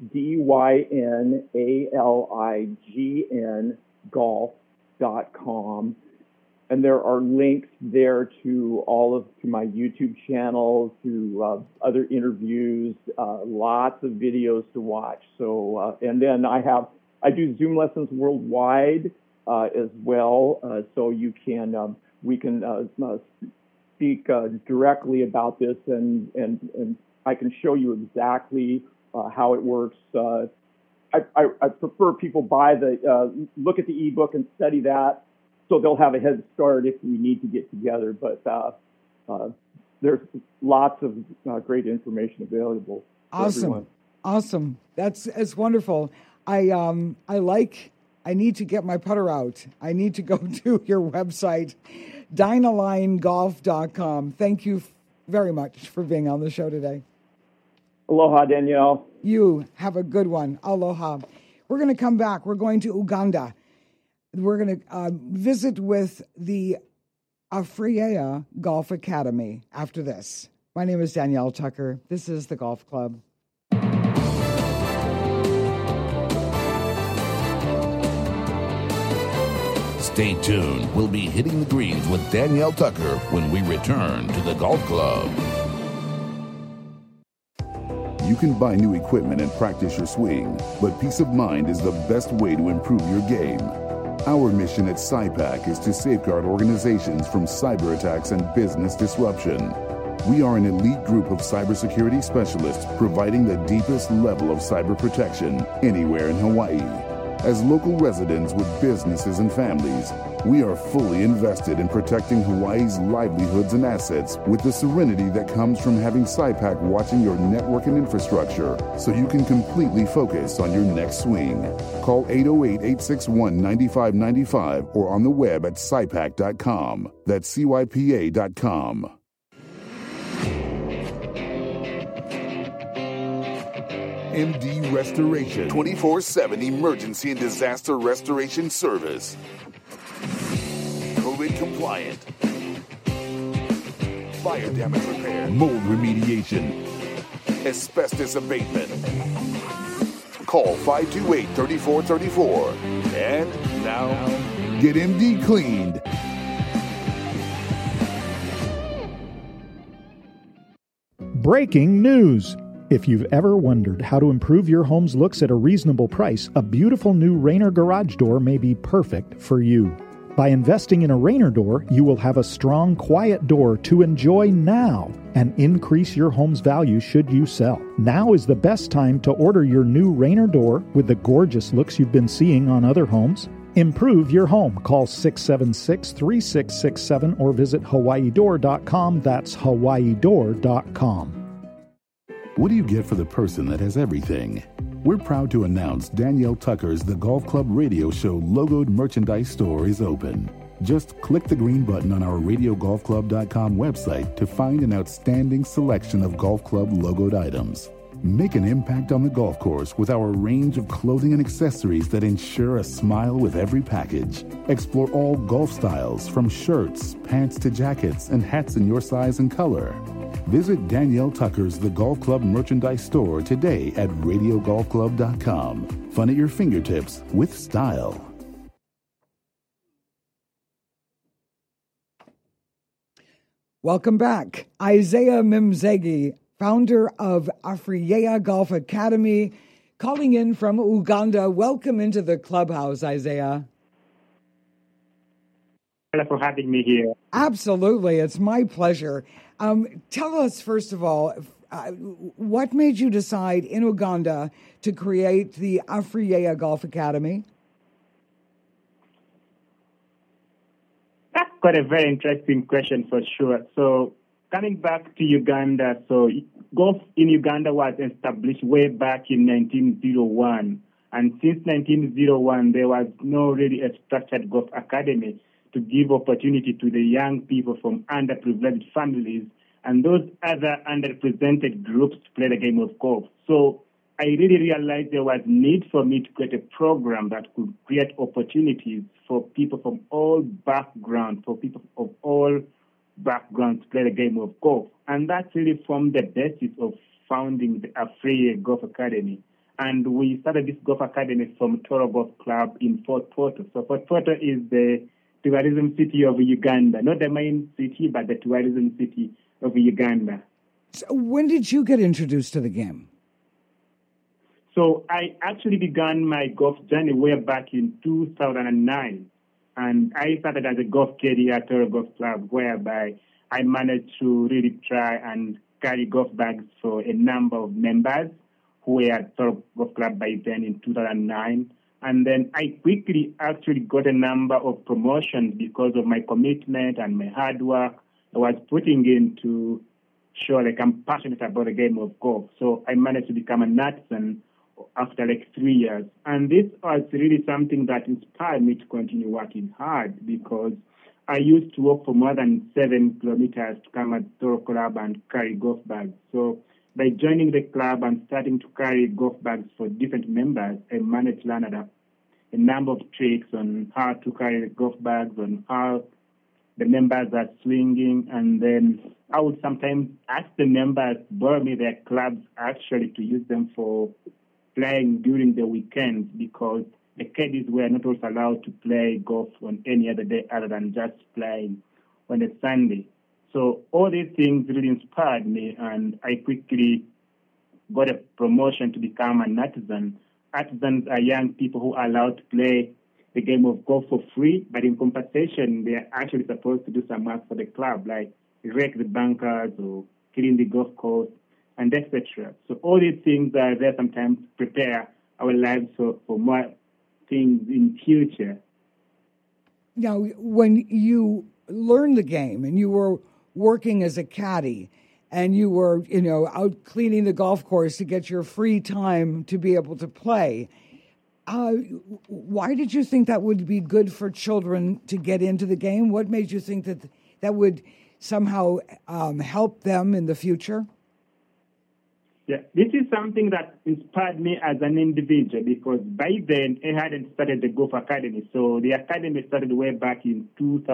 DYNALIGN golf.com. And there are links there to to my YouTube channel, to other interviews, lots of videos to watch. So, and then I do Zoom lessons worldwide as well. So we can speak directly about this, and I can show you exactly how it works. I prefer people look at the ebook and study that, so they'll have a head start if we need to get together. But there's lots of great information available. Awesome. It's wonderful. I need to get my putter out. I need to go to your website, DynalineGolf.com. Thank you very much for being on the show today. Aloha, Danielle. You have a good one. Aloha. We're going to come back. We're going to Uganda. We're going to visit with the Afriea Golf Academy after this. My name is Danielle Tucker. This is the Golf Club. Stay tuned. We'll be hitting the greens with Danielle Tucker when we return to the Golf Club. You can buy new equipment and practice your swing, but peace of mind is the best way to improve your game. Our mission at SIPAC is to safeguard organizations from cyber attacks and business disruption. We are an elite group of cybersecurity specialists providing the deepest level of cyber protection anywhere in Hawaii. As local residents with businesses and families, we are fully invested in protecting Hawaii's livelihoods and assets with the serenity that comes from having SIPAC watching your network and infrastructure so you can completely focus on your next swing. Call 808-861-9595 or on the web at SIPAC.com. That's CYPA.com. MD Restoration, 24/7 emergency and disaster restoration service. COVID compliant. Fire damage repair. Mold remediation. Asbestos abatement. Call 528-3434. And now, get MD cleaned. Breaking news. If you've ever wondered how to improve your home's looks at a reasonable price, a beautiful new Rainer garage door may be perfect for you. By investing in a Rainer door, you will have a strong, quiet door to enjoy now and increase your home's value should you sell. Now is the best time to order your new Rainer door with the gorgeous looks you've been seeing on other homes. Improve your home. Call 676-3667 or visit hawaiidoor.com. That's hawaiidoor.com. What do you get for the person that has everything? We're proud to announce Danielle Tucker's The Golf Club Radio Show logoed merchandise store is open. Just click the green button on our radiogolfclub.com website to find an outstanding selection of golf club logoed items. Make an impact on the golf course with our range of clothing and accessories that ensure a smile with every package. Explore all golf styles from shirts, pants to jackets, and hats in your size and color. Visit Danielle Tucker's The Golf Club merchandise store today at radiogolfclub.com. Fun at your fingertips with style. Welcome back. Isaiah Mimzegi, founder of Afriyea Golf Academy, calling in from Uganda. Welcome into the clubhouse, Isaiah. Thank you for having me here. Absolutely. It's my pleasure. Tell us, first of all, what made you decide in Uganda to create the Afriyea Golf Academy? That's quite a very interesting question for sure. So coming back to Uganda, so golf in Uganda was established way back in 1901. And since 1901, there was no really a structured golf academy to give opportunity to the young people from underprivileged families and those other underrepresented groups to play the game of golf. So I really realized there was need for me to create a program that could create opportunities for people from all backgrounds, for people of all backgrounds to play the game of golf. And that's really formed the basis of founding the Afriyea Golf Academy. And we started this golf academy from Toro Golf Club in Fort Portal. So Fort Portal is the tourism city of Uganda, not the main city, but the tourism city of Uganda. So when did you get introduced to the game? So I actually began my golf journey way back in 2009. And I started as a golf caddy at Toro Golf Club, whereby I managed to really try and carry golf bags for a number of members who were at Toro Golf Club by then in 2009. And then I quickly actually got a number of promotions because of my commitment and my hard work I was putting in to show like I'm passionate about the game of golf. So I managed to become a artisan after like 3 years. And this was really something that inspired me to continue working hard because I used to walk for more than 7 kilometers to come at Toro Club and carry golf bags. So by joining the club and starting to carry golf bags for different members, I managed to learn a number of tricks on how to carry the golf bags, on how the members are swinging, and then I would sometimes ask the members to borrow me their clubs actually to use them for playing during the weekends because the caddies were not also allowed to play golf on any other day other than just playing on a Sunday. So all these things really inspired me, and I quickly got a promotion to become an artisan. Artisans are young people who are allowed to play the game of golf for free, but in compensation, they are actually supposed to do some work for the club, like rake the bunkers or clean the golf course, and etc. So all these things are there sometimes to prepare our lives for more things in future. Now, when you learned the game and you were working as a caddy and you were, out cleaning the golf course to get your free time to be able to play, why did you think that would be good for children to get into the game? What made you think that would somehow help them in the future? Yeah, this is something that inspired me as an individual because by then I hadn't started the Golf Academy. So the Academy started way back in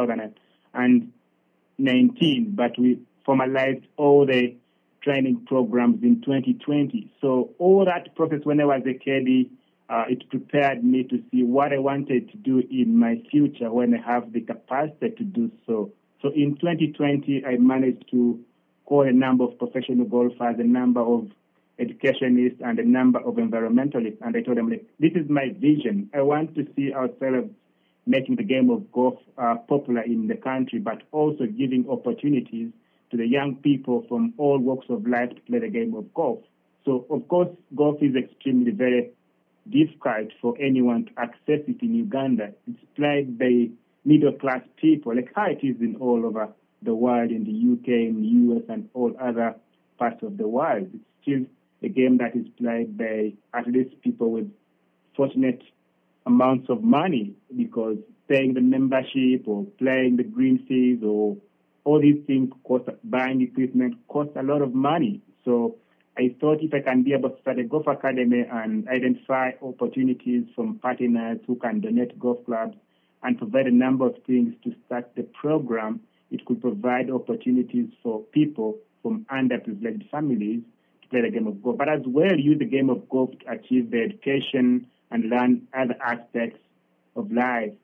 2019, but we formalized all the training programs in 2020. So all that process when I was a caddy, it prepared me to see what I wanted to do in my future when I have the capacity to do so. So in 2020, I managed to call a number of professional golfers, a number of educationists, and a number of environmentalists. And I told them, this is my vision. I want to see ourselves making the game of golf popular in the country, but also giving opportunities to the young people from all walks of life to play the game of golf. So, of course, golf is extremely very difficult for anyone to access it in Uganda. It's played by middle-class people, like how it is in all over the world, in the UK, in the US, and all other parts of the world. It's still a game that is played by at least people with fortunate amounts of money because paying the membership or playing the green fees or all these things cost, buying equipment costs a lot of money. So I thought if I can be able to start a golf academy and identify opportunities from partners who can donate golf clubs and provide a number of things to start the program, it could provide opportunities for people from underprivileged families to play the game of golf, but as well use the game of golf to achieve their education and learn other aspects of life.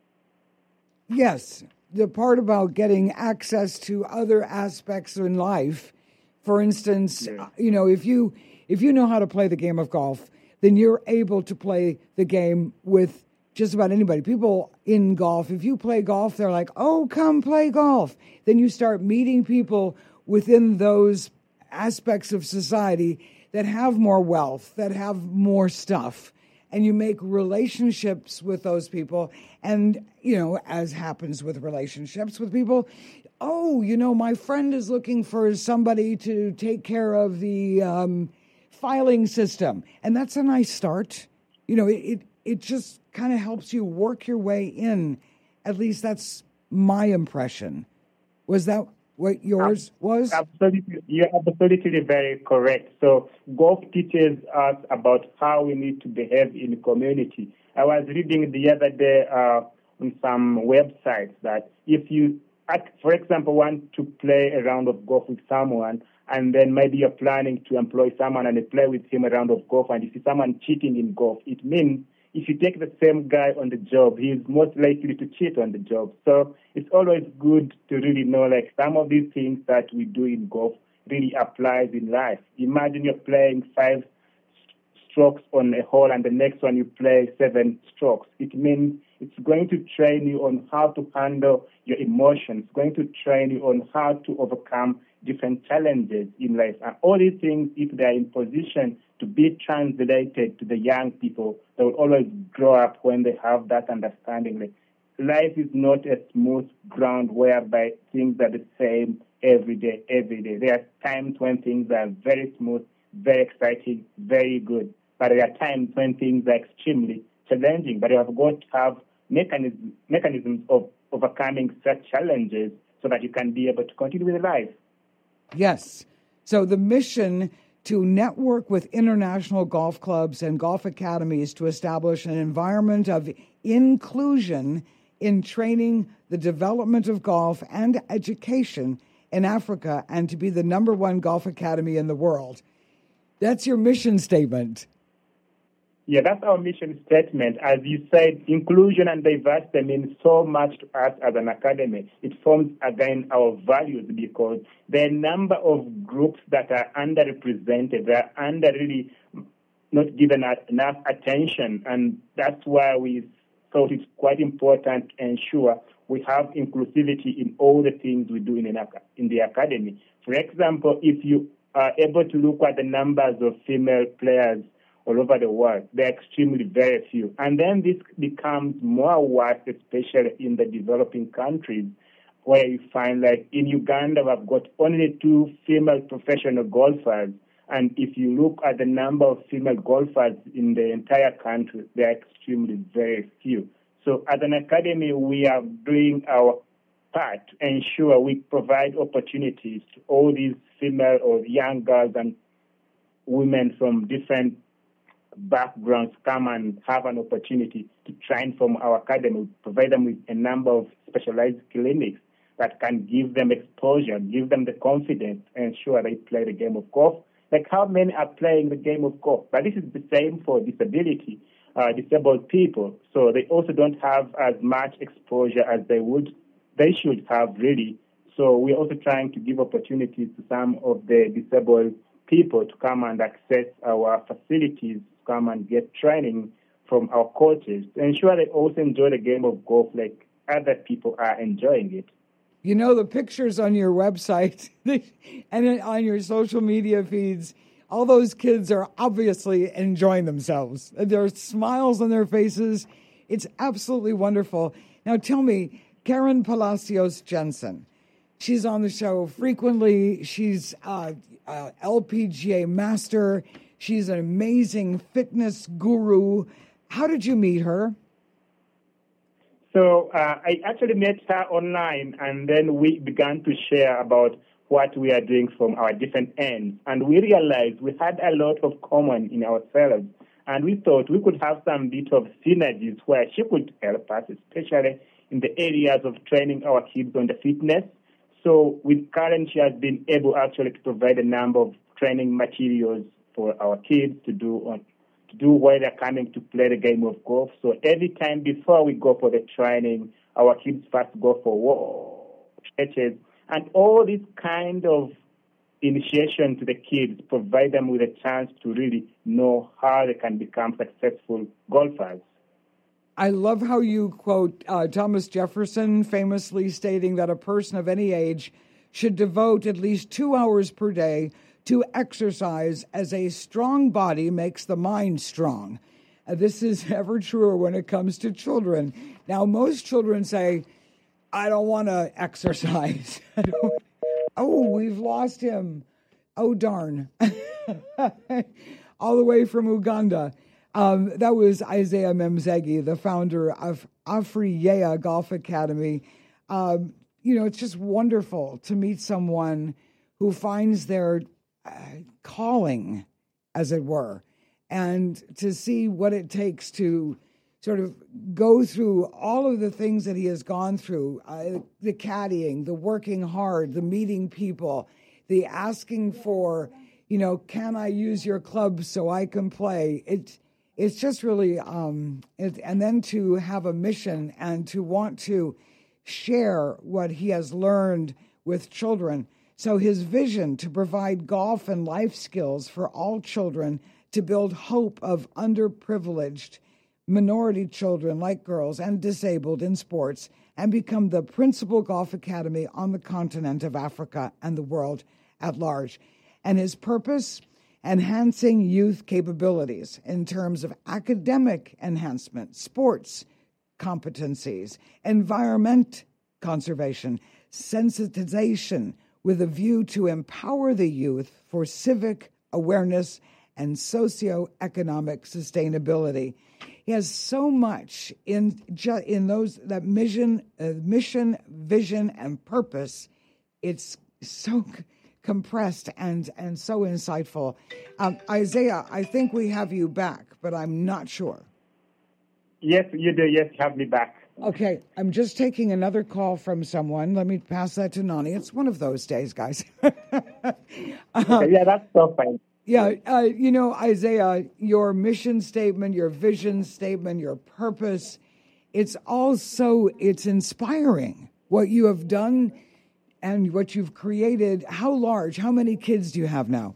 Yes, the part about getting access to other aspects in life. For instance, if you know how to play the game of golf, then you're able to play the game with just about anybody. People in golf, if you play golf, they're like, oh, come play golf. Then you start meeting people within those aspects of society that have more wealth, that have more stuff. And you make relationships with those people. And, as happens with relationships with people, my friend is looking for somebody to take care of the filing system. And that's a nice start. It just kind of helps you work your way in. At least that's my impression. Was that what yours was? Absolutely. You're absolutely very correct. So golf teaches us about how we need to behave in the community. I was reading the other day on some websites that if you, for example, want to play a round of golf with someone, and then maybe you're planning to employ someone and you play with him a round of golf, and you see someone cheating in golf, it means if you take the same guy on the job, he's most likely to cheat on the job. So it's always good to really know, like, some of these things that we do in golf really applies in life. Imagine you're playing 5 strokes on a hole and the next one you play 7 strokes. It means it's going to train you on how to handle your emotions. It's going to train you on how to overcome different challenges in life. And all these things, if they are in position to be translated to the young people, they will always grow up when they have that understanding. Like, life is not a smooth ground whereby things are the same every day. There are times when things are very smooth, very exciting, very good. But there are times when things are extremely challenging. But you have got to have mechanisms of overcoming such challenges so that you can be able to continue with life. Yes. So the mission to network with international golf clubs and golf academies to establish an environment of inclusion in training, the development of golf, and education in Africa, and to be the #1 golf academy in the world. That's your mission statement. Yeah, that's our mission statement. As you said, inclusion and diversity means so much to us as an academy. It forms, again, our values, because there are a number of groups that are underrepresented. They are really not given enough attention, and that's why we thought it's quite important to ensure we have inclusivity in all the things we do in the academy. For example, if you are able to look at the numbers of female players all over the world, they're extremely very few. And then this becomes more worse, especially in the developing countries, where you find, like, in Uganda, we've got only 2 female professional golfers. And if you look at the number of female golfers in the entire country, they're extremely very few. So as an academy, we are doing our part to ensure we provide opportunities to all these female or young girls and women from different backgrounds come and have an opportunity to train from our academy. We provide them with a number of specialized clinics that can give them exposure, give them the confidence, and ensure they play the game of golf. Like, how many are playing the game of golf? But this is the same for disabled people. So they also don't have as much exposure as they should have, really. So we're also trying to give opportunities to some of the disabled people to come and access our facilities, come and get training from our coaches to ensure they also enjoy the game of golf like other people are enjoying it. You know, the pictures on your website and on your social media feeds, all those kids are obviously enjoying themselves. There are smiles on their faces. It's absolutely wonderful. Now tell me, Karen Palacios Jensen, she's on the show frequently. She's LPGA master. She's an amazing fitness guru. How did you meet her? So I actually met her online, and then we began to share about what we are doing from our different ends. And we realized we had a lot of common in ourselves. And we thought we could have some bit of synergies where she could help us, especially in the areas of training our kids on the fitness. So with Karen, she has been able actually to provide a number of training materials for our kids to do while they're coming to play the game of golf. So every time before we go for the training, our kids first go for walks, stretches, and all this kind of initiation to the kids provide them with a chance to really know how they can become successful golfers. I love how you quote Thomas Jefferson, famously stating that a person of any age should devote at least 2 hours per day to exercise, as a strong body makes the mind strong. This is ever truer when it comes to children. Now, most children say, I don't want to exercise. Oh, we've lost him. Oh, darn. All the way from Uganda. That was Isaiah Memzegi, the founder of Afriyea Golf Academy. It's just wonderful to meet someone who finds their calling, as it were, and to see what it takes to sort of go through all of the things that he has gone through, the caddying, the working hard, the meeting people, the asking for, can I use your club so I can play? It's just really, and then to have a mission and to want to share what he has learned with children. So his vision to provide golf and life skills for all children, to build hope of underprivileged minority children like girls and disabled in sports, and become the principal golf academy on the continent of Africa and the world at large. And his purpose, enhancing youth capabilities in terms of academic enhancement, sports competencies, environment conservation, sensitization, with a view to empower the youth for civic awareness and socioeconomic sustainability. He has so much in those that mission, vision, and purpose. It's so compressed and so insightful. Isaiah, I think we have you back, but I'm not sure. Yes, you do. Yes, have me back. Okay, I'm just taking another call from someone. Let me pass that to Nani. It's one of those days, guys. Yeah, that's so fine. Yeah, Isaiah, your mission statement, your vision statement, your purpose, it's inspiring what you have done and what you've created. How large, how many kids do you have now?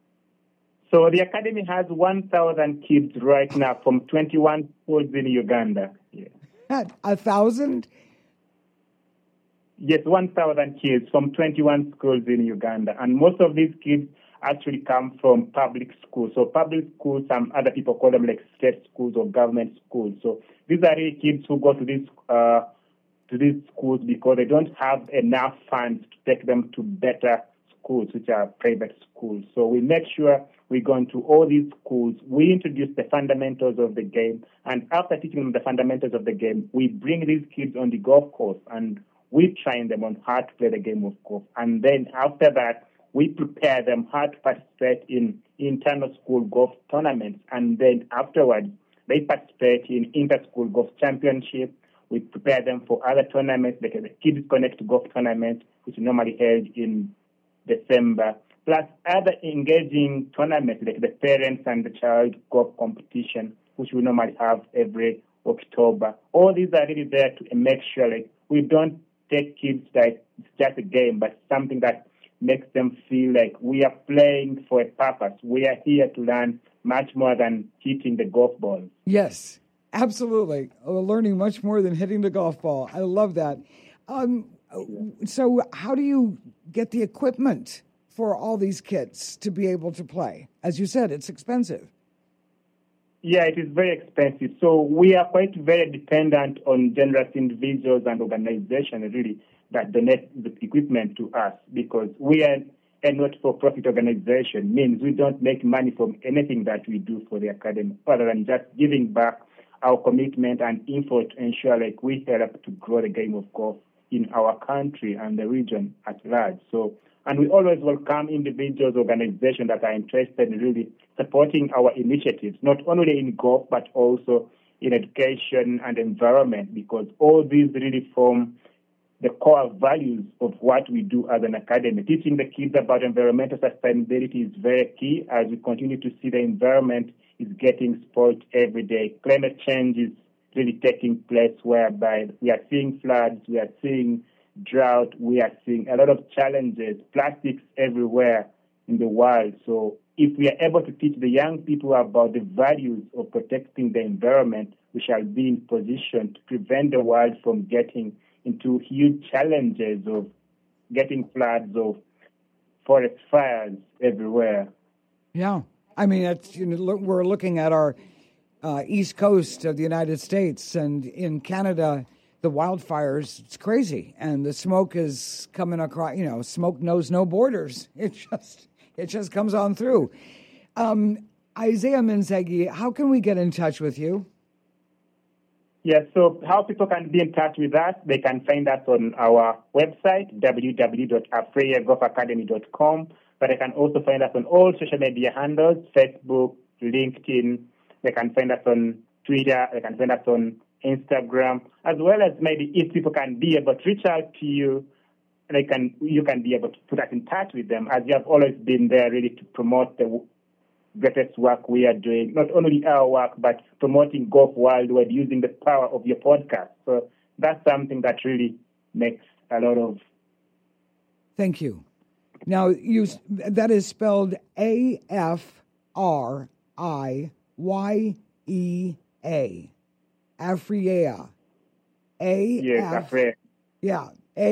So the academy has 1,000 kids right now from 21 schools in Uganda. Yeah. 1,000? Yes, 1,000 kids from 21 schools in Uganda. And most of these kids actually come from public schools. So public schools, some other people call them like state schools or government schools. So these are really kids who go to these schools because they don't have enough funds to take them to better schools, which are private schools. So we make sure we go into all these schools, we introduce the fundamentals of the game, and after teaching them the fundamentals of the game, we bring these kids on the golf course and we train them on how to play the game of golf. And then after that, we prepare them how to participate in internal school golf tournaments. And then afterwards, they participate in inter-school golf championship. We prepare them for other tournaments, like the Kids Connect golf tournament, which is normally held in December, plus other engaging tournaments like the parents and the child golf competition, which we normally have every October. All these are really there to make sure we don't take kids like it's just a game, but something that makes them feel like we are playing for a purpose. We are here to learn much more than hitting the golf ball. Yes, absolutely. Learning much more than hitting the golf ball. I love that. So how do you get the equipment for all these kids to be able to play? As you said, it's expensive. Yeah, it is very expensive. So we are quite very dependent on generous individuals and organizations, really, that donate the equipment to us, because we are a not-for-profit organization. Means we don't make money from anything that we do for the academy, other than just giving back our commitment and effort to ensure we help to grow the game of golf in our country and the region at large. So And we always welcome individuals, organizations that are interested in really supporting our initiatives, not only in golf, but also in education and environment, because all these really form the core values of what we do as an academy. Teaching the kids about environmental sustainability is very key as we continue to see the environment is getting spoiled every day. Climate change is really taking place whereby we are seeing floods, we are seeing drought, we are seeing a lot of challenges, plastics everywhere in the world. So if we are able to teach the young people about the values of protecting the environment, we shall be in position to prevent the world from getting into huge challenges of getting floods, of forest fires everywhere. Yeah. I mean, we're looking at our east coast of the United States, and in Canada, the wildfires, it's crazy. And the smoke is coming across, smoke knows no borders. It just comes on through. Isaiah Menzegi, how can we get in touch with you? Yes, so how people can be in touch with us, they can find us on our website, www.afriyagolfacademy.com, but they can also find us on all social media handles, Facebook, LinkedIn. They can find us on Twitter. They can find us on Instagram, as well as maybe if people can be able to reach out to you, you can be able to put us in touch with them, as you have always been there really to promote the greatest work we are doing, not only our work, but promoting golf worldwide using the power of your podcast. So that's something that really makes a lot of... Thank you. Now, that is spelled A-F-R-I-Y-E-A. Afriyea. Yes, Afriyea. Yeah,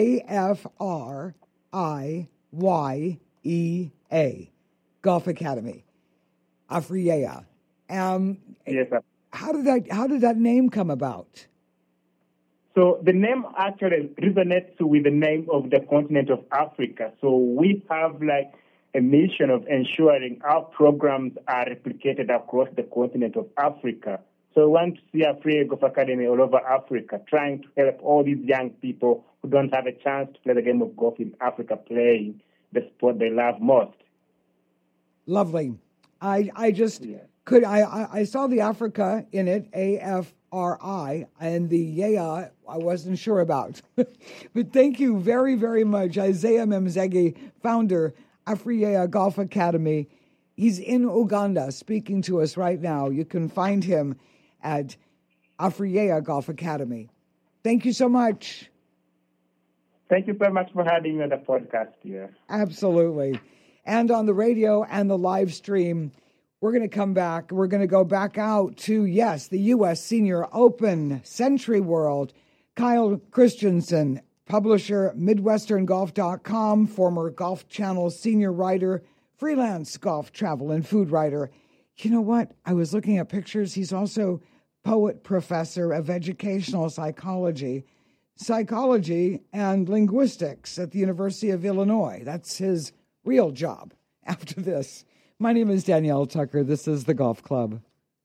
A-F-R-I-Y-E-A. Golf Academy. Afriyea. Yes, sir. How did that name come about? So the name actually resonates with the name of the continent of Africa. So we have like a mission of ensuring our programs are replicated across the continent of Africa. So we want to see Afriyea Golf Academy all over Africa, trying to help all these young people who don't have a chance to play the game of golf in Africa, playing the sport they love most. Lovely. I saw the Africa in it, A-F-R-I, and the Yea I wasn't sure about. But thank you very, very much, Isaiah Menzegi, founder, Afriyea Golf Academy. He's in Uganda speaking to us right now. You can find him at Afriyea Golf Academy. Thank you so much. Thank you very much for having me on the podcast here. Absolutely. And on the radio and the live stream, we're going to come back. We're going to go back out to, the U.S. Senior Open, Century World. Kyle Christensen, publisher, MidwesternGolf.com, former Golf Channel senior writer, freelance golf travel and food writer. You know what? I was looking at pictures. He's also poet professor of educational psychology and linguistics at the University of Illinois. That's his real job after this. My name is Danielle Tucker. This is The Golf Club.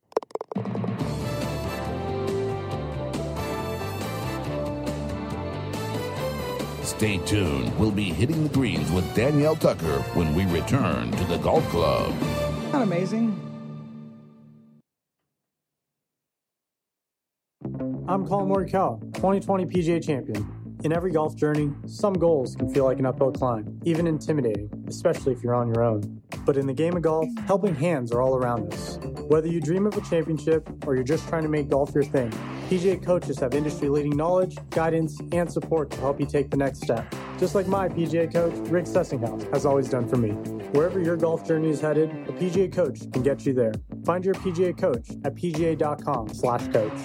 Stay tuned. We'll be hitting the greens with Danielle Tucker when we return to The Golf Club. Isn't that amazing? I'm Colin Morikawa, 2020 PGA champion. In every golf journey, some goals can feel like an uphill climb, even intimidating, especially if you're on your own. But in the game of golf, helping hands are all around us. Whether you dream of a championship or you're just trying to make golf your thing, PGA coaches have industry-leading knowledge, guidance, and support to help you take the next step. Just like my PGA coach, Rick Sessinghaus, has always done for me. Wherever your golf journey is headed, a PGA coach can get you there. Find your PGA coach at pga.com/coach.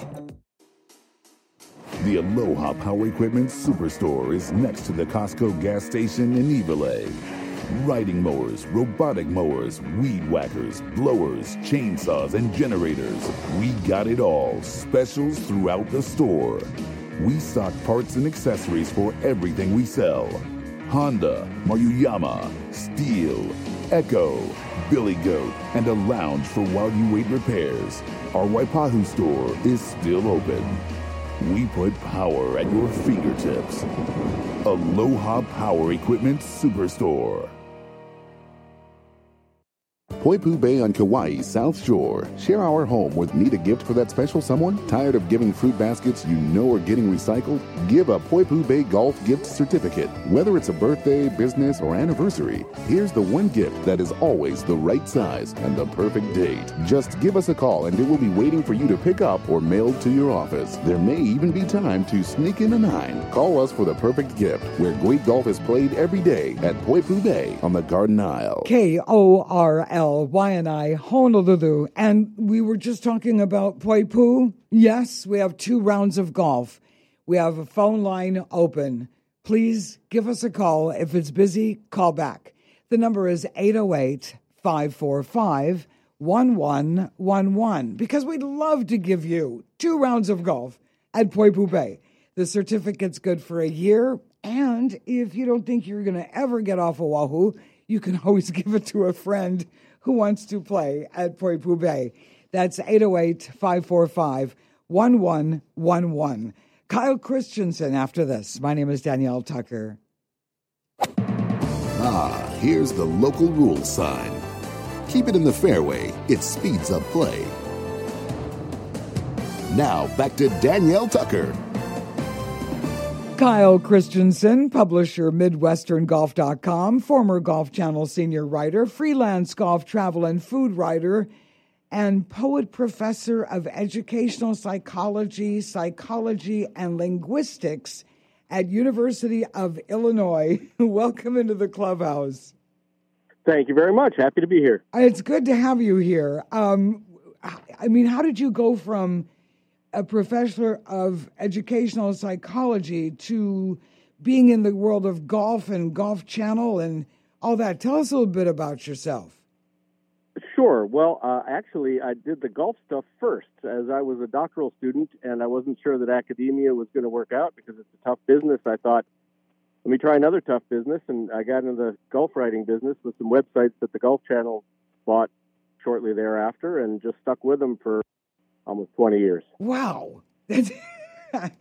The Aloha Power Equipment Superstore is next to the Costco gas station in Evelay. Riding mowers, robotic mowers, weed whackers, blowers, chainsaws, and generators. We got it all. Specials throughout the store. We stock parts and accessories for everything we sell. Honda, Maruyama, Steel, Echo, Billy Goat, and a lounge for while you wait repairs. Our Waipahu store is still open. We put power at your fingertips. Aloha Power Equipment Superstore. Poipu Bay on Kauai's South Shore. Share our home with need a gift for that special someone? Tired of giving fruit baskets you know are getting recycled? Give a Poipu Bay Golf gift certificate. Whether it's a birthday, business, or anniversary, here's the one gift that is always the right size and the perfect date. Just give us a call and it will be waiting for you to pick up or mailed to your office. There may even be time to sneak in a 9. Call us for the perfect gift, where great golf is played every day at Poipu Bay on the Garden Isle. KORL. YNI, Honolulu. And we were just talking about Poipu. Yes, we have 2 rounds of golf. We have a phone line open. Please give us a call. If it's busy, call back. The number is 808-545-1111, because we'd love to give you 2 rounds of golf at Poipu Bay. The certificate's good for a year, and if you don't think you're going to ever get off Oahu, you can always give it to a friend who wants to play at Poipu Bay. That's 808-545-1111. Kyle Christensen after this. My name is Danielle Tucker. Here's the local rules sign. Keep it in the fairway. It speeds up play. Now, back to Danielle Tucker. Kyle Christensen, publisher, MidwesternGolf.com, former Golf Channel senior writer, freelance golf travel and food writer, and poet professor of educational psychology, and linguistics at University of Illinois. Welcome into the clubhouse. Thank you very much. Happy to be here. It's good to have you here. How did you go from a professor of educational psychology to being in the world of golf and Golf Channel and all that? Tell us a little bit about yourself. Sure. Well, actually, I did the golf stuff first, as I was a doctoral student, and I wasn't sure that academia was going to work out because it's a tough business. I thought, let me try another tough business, and I got into the golf writing business with some websites that the Golf Channel bought shortly thereafter, and just stuck with them for almost 20 years. Wow. I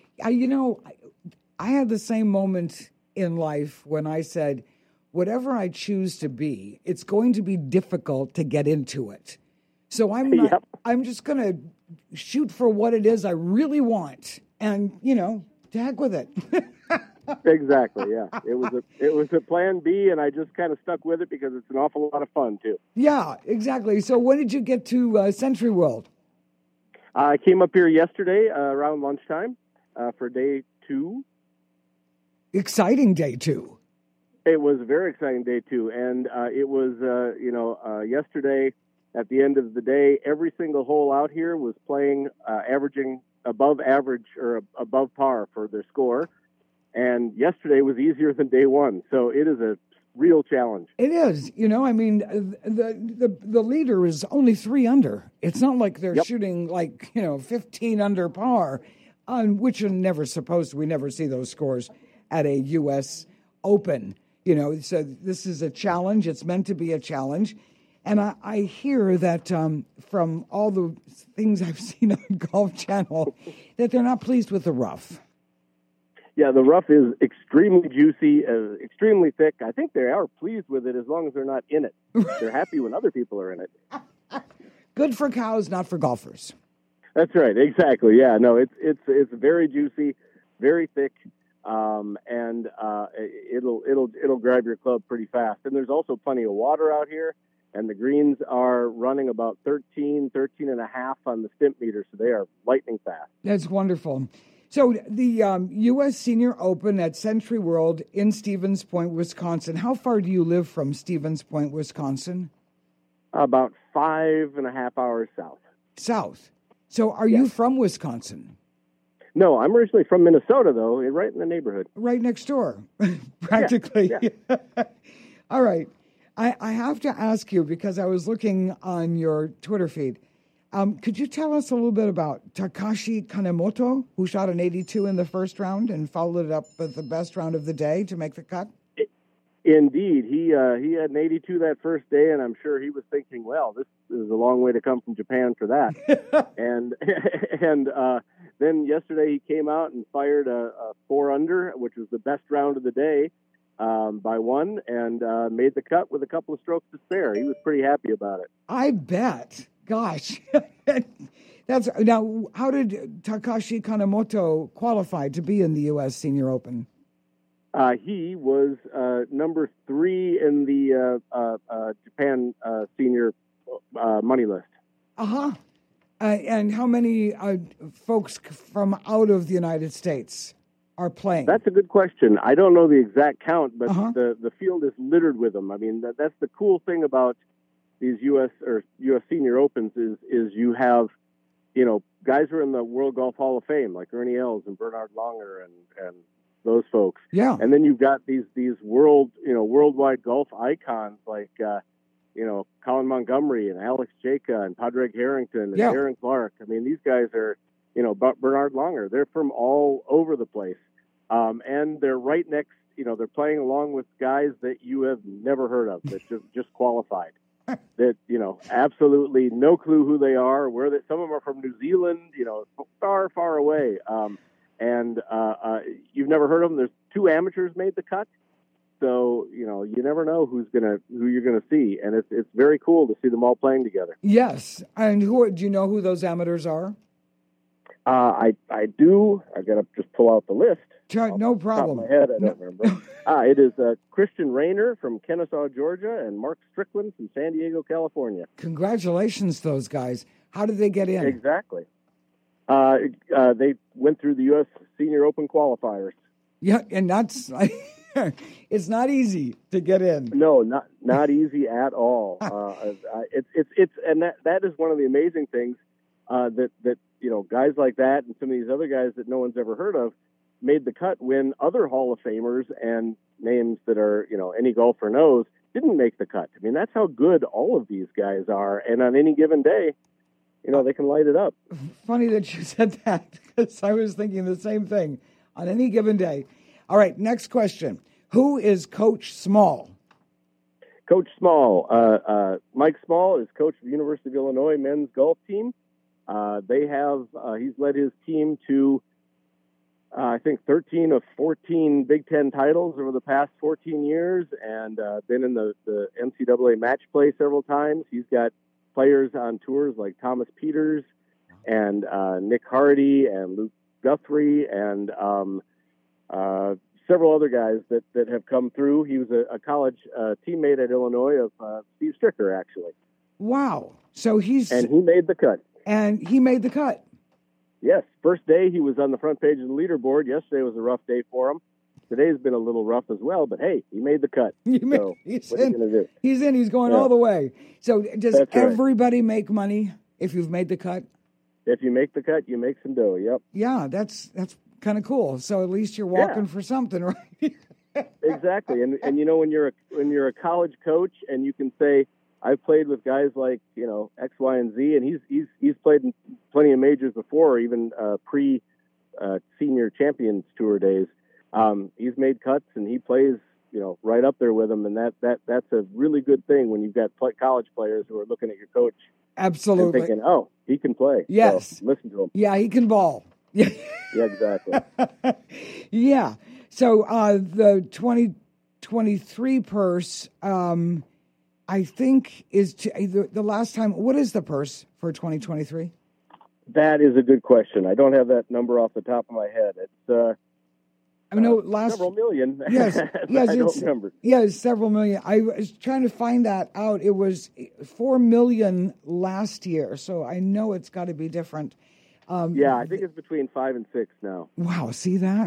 had the same moment in life when I said, whatever I choose to be, it's going to be difficult to get into it. So I'm just going to shoot for what it is I really want and, to heck with it. Exactly, yeah. It was a plan B, and I just kind of stuck with it because it's an awful lot of fun, too. Yeah, exactly. So when did you get to Century World? I came up here yesterday around lunchtime for day 2. Exciting day 2. It was a very exciting day 2, and it was, yesterday at the end of the day, every single hole out here was playing, averaging above average or above par for their score, and yesterday was easier than day 1, so it is a real challenge. It is. The leader is only 3 under. It's not like they're shooting 15 under par, which are never supposed to. We never see those scores at a U.S. Open. So this is a challenge. It's meant to be a challenge. And I hear that from all the things I've seen on Golf Channel that they're not pleased with the rough. Yeah, the rough is extremely juicy, extremely thick. I think they are pleased with it as long as they're not in it. They're happy when other people are in it. Good for cows, not for golfers. That's right, exactly. Yeah, no, it's very juicy, very thick, and it'll grab your club pretty fast. And there's also plenty of water out here, and the greens are running about 13 and a half on the stimp meter, so they are lightning fast. That's wonderful. So the U.S. Senior Open at Century World in Stevens Point, Wisconsin. How far do you live from Stevens Point, Wisconsin? About 5.5 hours south. South. So are you from Wisconsin? No, I'm originally from Minnesota, though, right in the neighborhood. Right next door, practically. Yeah. All right. I have to ask you, because I was looking on your Twitter feed, could you tell us a little bit about Takashi Kanemoto, who shot an 82 in the first round and followed it up with the best round of the day to make the cut? Indeed. He had an 82 that first day, and I'm sure he was thinking, well, this is a long way to come from Japan for that. and Then yesterday he came out and fired a 4-under, which was the best round of the day by one, and made the cut with a couple of strokes to spare. He was pretty happy about it. I bet. Gosh. That's now. How did Takashi Kanemoto qualify to be in the U.S. Senior Open? He was number 3 in the Japan Senior money list. And how many folks from out of the United States are playing? That's a good question. I don't know the exact count, but the field is littered with them. I mean, that's the cool thing about these U.S. Senior Opens is you have, guys who are in the World Golf Hall of Fame, like Ernie Els and Bernhard Langer and those folks. Yeah. And then you've got these worldwide golf icons like, Colin Montgomery and Alex Jaka and Padraig Harrington and Aaron Clark. I mean, these guys are, Bernhard Langer. They're from all over the place. And they're right next, they're playing along with guys that you have never heard of that just qualified. That, absolutely no clue who they are, where they, some of them are from New Zealand, far, far away. And you've never heard of them. There's 2 amateurs made the cut. So, you never know who you're gonna see. And it's very cool to see them all playing together. Yes. And do you know who those amateurs are? I do. I gotta just pull out the list. No problem. Off my head, I don't remember. It is Christian Rayner from Kennesaw, Georgia, and Mark Strickland from San Diego, California. Congratulations, those guys. How did they get in? Exactly. They went through the U.S. Senior Open qualifiers. Yeah, and that's it's not easy to get in. No, not easy at all. It's that is one of the amazing things that guys like that and some of these other guys that no one's ever heard of made the cut when other Hall of Famers and names that are any golfer knows didn't make the cut. I mean, that's how good all of these guys are, and on any given day, they can light it up. Funny that you said that, because I was thinking the same thing. On any given day. All right, next question. Who is Coach Small? Coach Small. Mike Small is coach of the University of Illinois men's golf team. He's led his team to, I think, 13 of 14 Big Ten titles over the past 14 years, and been in the NCAA match play several times. He's got players on tours like Thomas Peters and Nick Hardy and Luke Guthrie and several other guys that have come through. He was a college teammate at Illinois of Steve Stricker, actually. Wow. So he made the cut. And he made the cut. Yes. First day he was on the front page of the leaderboard. Yesterday was a rough day for him. Today's been a little rough as well, but hey, he made the cut. He's in. What are you going to do? He's in. He's going all the way. So does everybody make money if you've made the cut? If you make the cut, you make some dough. Yep. Yeah, that's kind of cool. So at least you're walking for something, right? Exactly. And when you're a college coach and you can say, I've played with guys like X, Y, and Z, and he's played in plenty of majors before, even pre senior Champions Tour days. He's made cuts and he plays right up there with them, and that's a really good thing when you've got college players who are looking at your coach. Absolutely. And thinking, oh, he can play. Yes. So listen to him. Yeah, he can ball. Yeah, exactly. Yeah. So the 2023 purse, I think, is the last time. What is the purse for 2023? That is a good question. I don't have that number off the top of my head. It's several million. Yes, yes, I don't remember. Yeah, it's several million. I was trying to find that out. It was 4 million last year, so I know it's got to be different. Yeah, I think it's between 5 and 6 now. Wow, see that?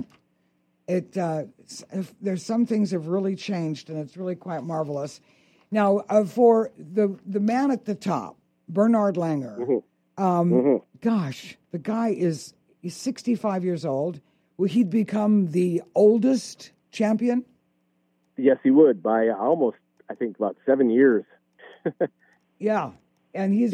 There's some things have really changed, and it's really quite marvelous. Now, for the man at the top, Bernhard Langer, gosh, the guy he's 65 years old. Will he become the oldest champion? Yes, he would by almost, I think, about 7 years. Yeah, and he's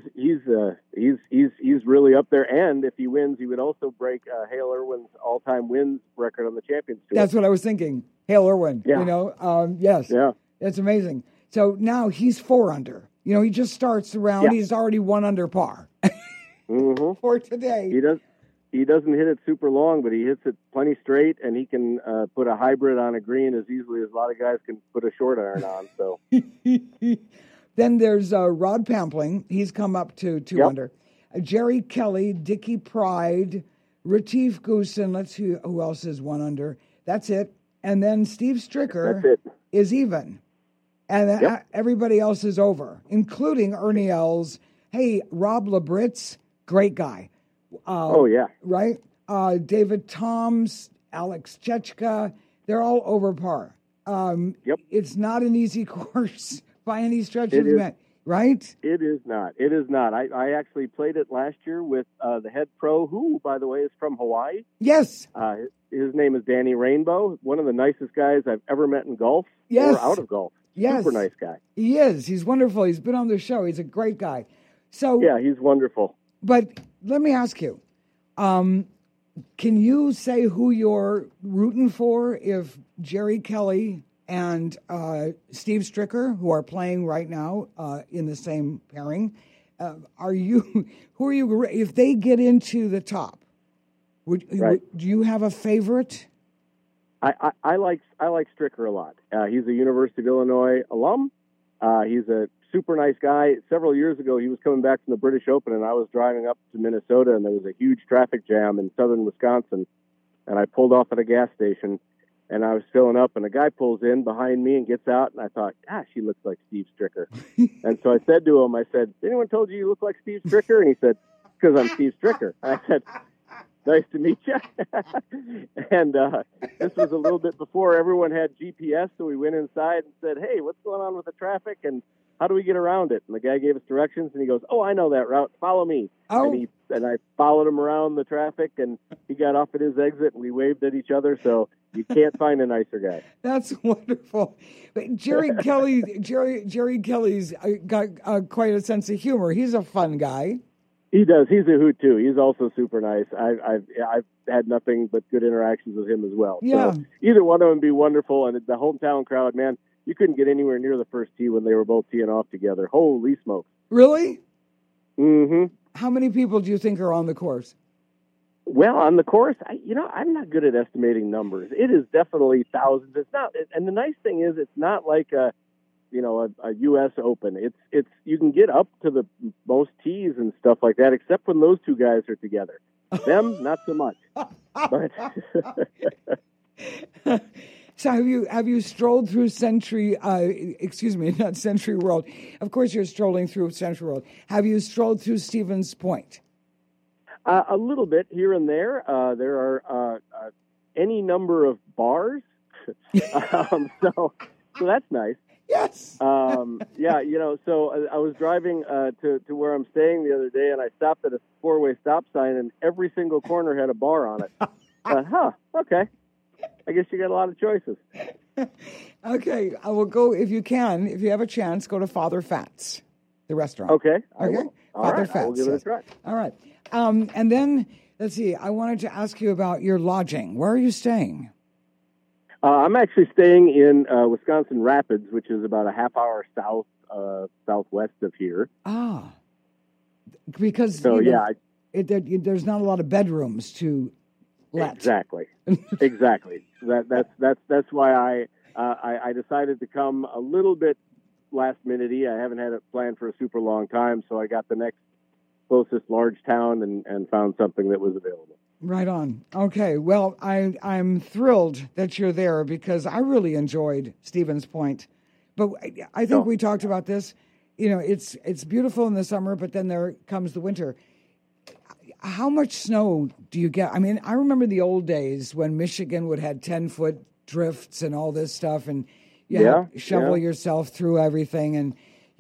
really up there. And if he wins, he would also break Hale Irwin's all-time wins record on the Champions Tour. That's what I was thinking. Hale Irwin. Yeah. Yes. Yeah. That's amazing. So now he's 4 under. He just starts the round. Yeah. He's already 1 under par for today. He does. he doesn't hit it super long, but he hits it plenty straight, and he can put a hybrid on a green as easily as a lot of guys can put a short iron on. So then there's Rod Pampling. He's come up to 2 under. Jerry Kelly, Dickie Pride, Retief Goosen. Let's see who else is 1 under. That's it. And then Steve Stricker is even. And everybody else is over, including Ernie Els. Hey, Rob Labritz, great guy. Right? David Toms, Alex Chechka, they're all over par. It's not an easy course by any stretch of the imagination, right? It is not. It is not. I actually played it last year with the head pro, who, by the way, is from Hawaii. Yes. His name is Danny Rainbow, one of the nicest guys I've ever met in golf or out of golf. Yes. Super nice guy. He is. He's wonderful. He's been on the show. He's a great guy. So yeah, he's wonderful. But let me ask you, can you say who you're rooting for if Jerry Kelly and Steve Stricker, who are playing right now in the same pairing, who are you, if they get into the top, do you have a favorite? I like Stricker a lot. He's a University of Illinois alum. He's a super nice guy. Several years ago, he was coming back from the British Open, and I was driving up to Minnesota, and there was a huge traffic jam in southern Wisconsin. And I pulled off at a gas station, and I was filling up, and a guy pulls in behind me and gets out, and I thought, gosh, he looks like Steve Stricker. And so I said to him, anyone told you look like Steve Stricker? And he said, because I'm Steve Stricker. And I said, nice to meet you. And this was a little bit before everyone had GPS, so we went inside and said, hey, what's going on with the traffic, and how do we get around it? And the guy gave us directions, and he goes, I know that route. Follow me. Oh. And I followed him around the traffic, and he got off at his exit, and we waved at each other, so you can't find a nicer guy. That's wonderful. But Jerry Kelly's got quite a sense of humor. He's a fun guy. He does. He's a hoot too. He's also super nice. I've had nothing but good interactions with him as well. Yeah. So either one of them would be wonderful, and the hometown crowd, man, you couldn't get anywhere near the first tee when they were both teeing off together. Holy smokes! Really? Mm-hmm. How many people do you think are on the course? Well, on the course, I'm not good at estimating numbers. It is definitely thousands. It's not, and the nice thing is, it's not like a U.S. Open. It's you can get up to the most tees and stuff like that, except when those two guys are together. Them, not so much. But so have you strolled through not Century World. Of course, you're strolling through Century World. Have you strolled through Stevens Point? A little bit here and there. There are any number of bars, so that's nice. Yes. So I was driving to where I'm staying the other day, and I stopped at a 4-way stop sign, and every single corner had a bar on it. Okay. I guess you got a lot of choices. Okay, I will go, if you have a chance, go to Father Fats, the restaurant. Okay. Okay. Father Fats. I will give it a try. All right. And then, let's see, I wanted to ask you about your lodging. Where are you staying? I'm actually staying in Wisconsin Rapids, which is about a half hour southwest of here. Ah, because there's not a lot of bedrooms to let. Exactly. That's why I decided to come a little bit last minute-y. I haven't had it planned for a super long time, so I got the next closest large town and found something that was available. Right on. Okay. Well, I'm thrilled that you're there because I really enjoyed Stevens Point. But I think we talked about this. It's beautiful in the summer, but then there comes the winter. How much snow do you get? I mean, I remember the old days when Michigan would have 10-foot drifts and all this stuff, and you had to shovel yourself through everything, and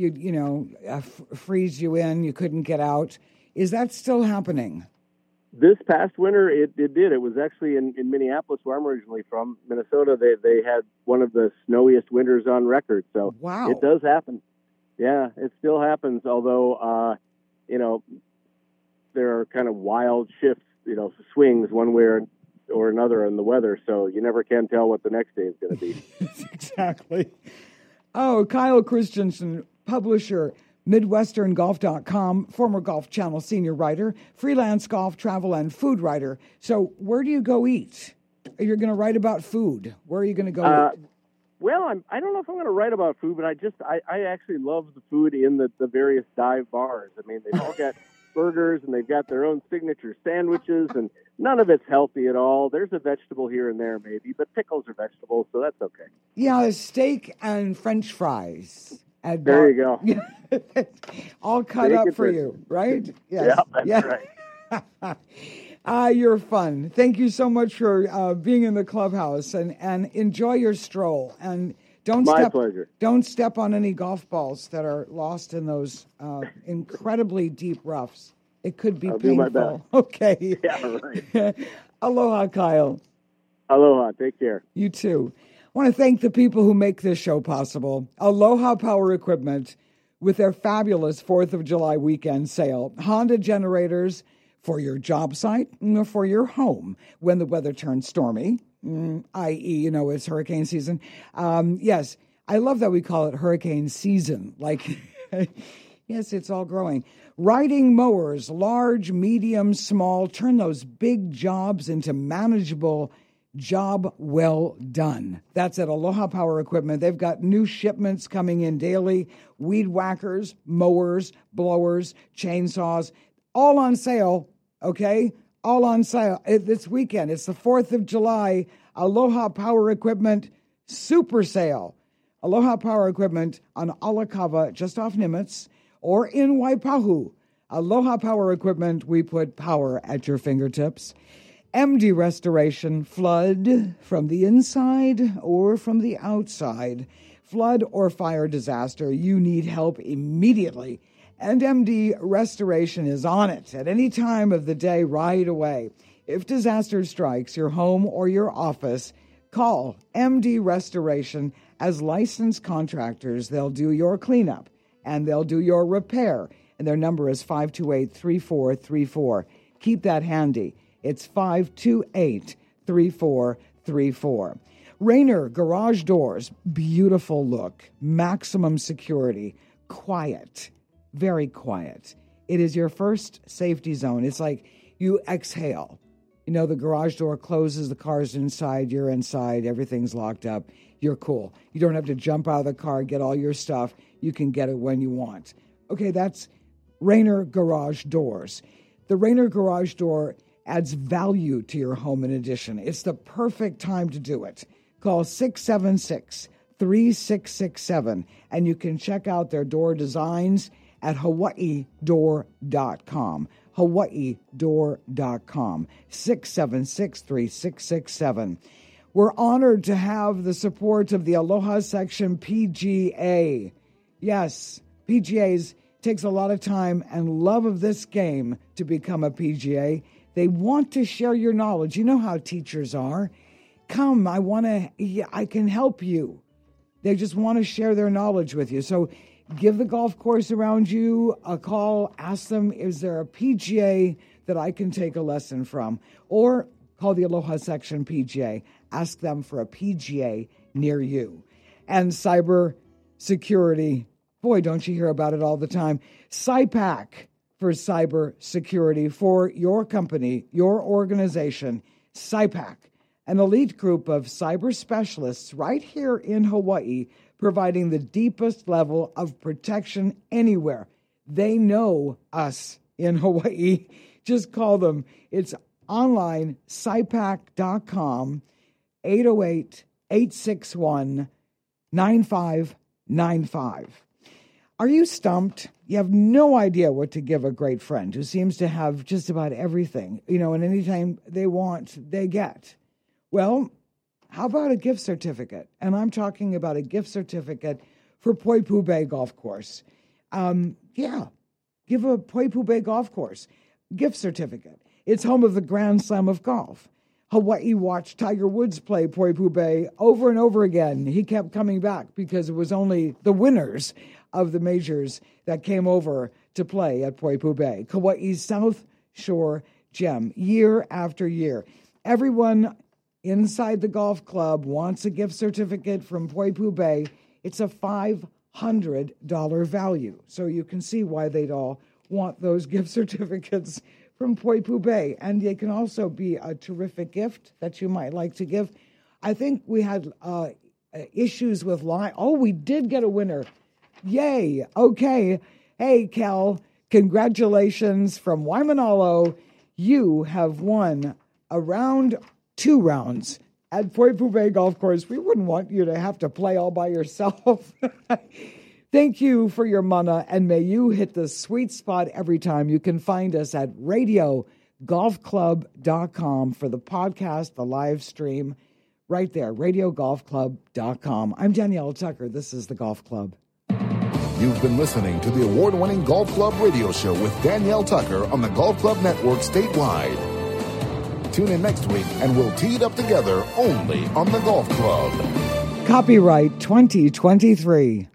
freeze you in. You couldn't get out. Is that still happening? This past winter, it did. It was actually in Minneapolis, where I'm originally from, Minnesota. They had one of the snowiest winters on record. So wow, it does happen. Yeah, it still happens. Although, there are kind of wild shifts, swings one way or another in the weather. So you never can tell what the next day is going to be. Exactly. Oh, Kyle Christensen, publisher, MidwesternGolf.com, former Golf Channel senior writer, freelance golf, travel, and food writer. So where do you go eat? You're going to write about food. Where are you going to go eat? Well, I don't know if I'm going to write about food, but I actually love the food in the various dive bars. I mean, they've all got burgers, and they've got their own signature sandwiches, and none of it's healthy at all. There's a vegetable here and there, maybe, but pickles are vegetables, so that's okay. Yeah, steak and French fries. There you go. All cut up for you, right? Yes. Yeah, that's right. You're fun. Thank you so much for being in the clubhouse, and enjoy your stroll. And pleasure. Don't step on any golf balls that are lost in those incredibly deep roughs. It could be painful. Do my best. Okay. Yeah, right. Aloha, Kyle. Aloha. Take care. You too. I want to thank the people who make this show possible. Aloha Power Equipment with their fabulous 4th of July weekend sale. Honda generators for your job site or for your home when the weather turns stormy, i.e., it's hurricane season. Yes, I love that we call it hurricane season. Like, yes, it's all growing. Riding mowers, large, medium, small, turn those big jobs into manageable job well done. That's at Aloha Power Equipment. They've got new shipments coming in daily. Weed whackers, mowers, blowers, chainsaws, all on sale, okay? All on sale this weekend. It's the 4th of July. Aloha Power Equipment Super Sale. Aloha Power Equipment on Alakava, just off Nimitz, or in Waipahu. Aloha Power Equipment, we put power at your fingertips. MD Restoration, flood from the inside or from the outside. Flood or fire disaster, you need help immediately. And MD Restoration is on it at any time of the day right away. If disaster strikes your home or your office, call MD Restoration. As licensed contractors, they'll do your cleanup and they'll do your repair. And their number is 528-3434. Keep that handy. It's 528-3434. Rainer Garage Doors, beautiful look, maximum security, quiet, very quiet. It is your first safety zone. It's like you exhale. The garage door closes, the car's inside, you're inside, everything's locked up. You're cool. You don't have to jump out of the car, get all your stuff. You can get it when you want. Okay, that's Rainer Garage Doors. The Rainer Garage Door adds value to your home in addition. It's the perfect time to do it. Call 676-3667, and you can check out their door designs at hawaiidoor.com. hawaiidoor.com. 676-3667. We're honored to have the support of the Aloha Section PGA. Yes, PGA's takes a lot of time and love of this game to become a PGA. They want to share your knowledge. You know how teachers are. Come, I can help you. They just want to share their knowledge with you. So give the golf course around you a call. Ask them, is there a PGA that I can take a lesson from? Or call the Aloha Section PGA. Ask them for a PGA near you. And cyber security. Boy, don't you hear about it all the time. SIPAC for cyber security for your company, your organization. SIPAC, an elite group of cyber specialists right here in Hawaii, providing the deepest level of protection anywhere. They know us in Hawaii. Just call them. It's online, SIPAC.com, 808-861-9595. Are you stumped? You have no idea what to give a great friend who seems to have just about everything, and anytime they want, they get. Well, how about a gift certificate? And I'm talking about a gift certificate for Poipu Bay Golf Course. Give a Poipu Bay Golf Course gift certificate. It's home of the Grand Slam of Golf. Hawaii watched Tiger Woods play Poipu Bay over and over again. He kept coming back because it was only the winners of the majors that came over to play at Poipu Bay. Kauai's South Shore gem, year after year. Everyone inside the golf club wants a gift certificate from Poipu Bay. It's a $500 $100 value. So you can see why they'd all want those gift certificates from Poipu Bay. And they can also be a terrific gift that you might like to give. I think we had issues with line. Oh, we did get a winner. Yay. Okay. Hey, Cal, congratulations from Waimanalo. You have won two rounds at Poipu Bay Golf Course. We wouldn't want you to have to play all by yourself. Thank you for your mana, and may you hit the sweet spot every time. You can find us at radiogolfclub.com for the podcast, the live stream, right there, radiogolfclub.com. I'm Danielle Tucker. This is The Golf Club. You've been listening to the award-winning Golf Club radio show with Danielle Tucker on the Golf Club Network statewide. Tune in next week, and we'll tee it up together only on the Golf Club. Copyright 2023.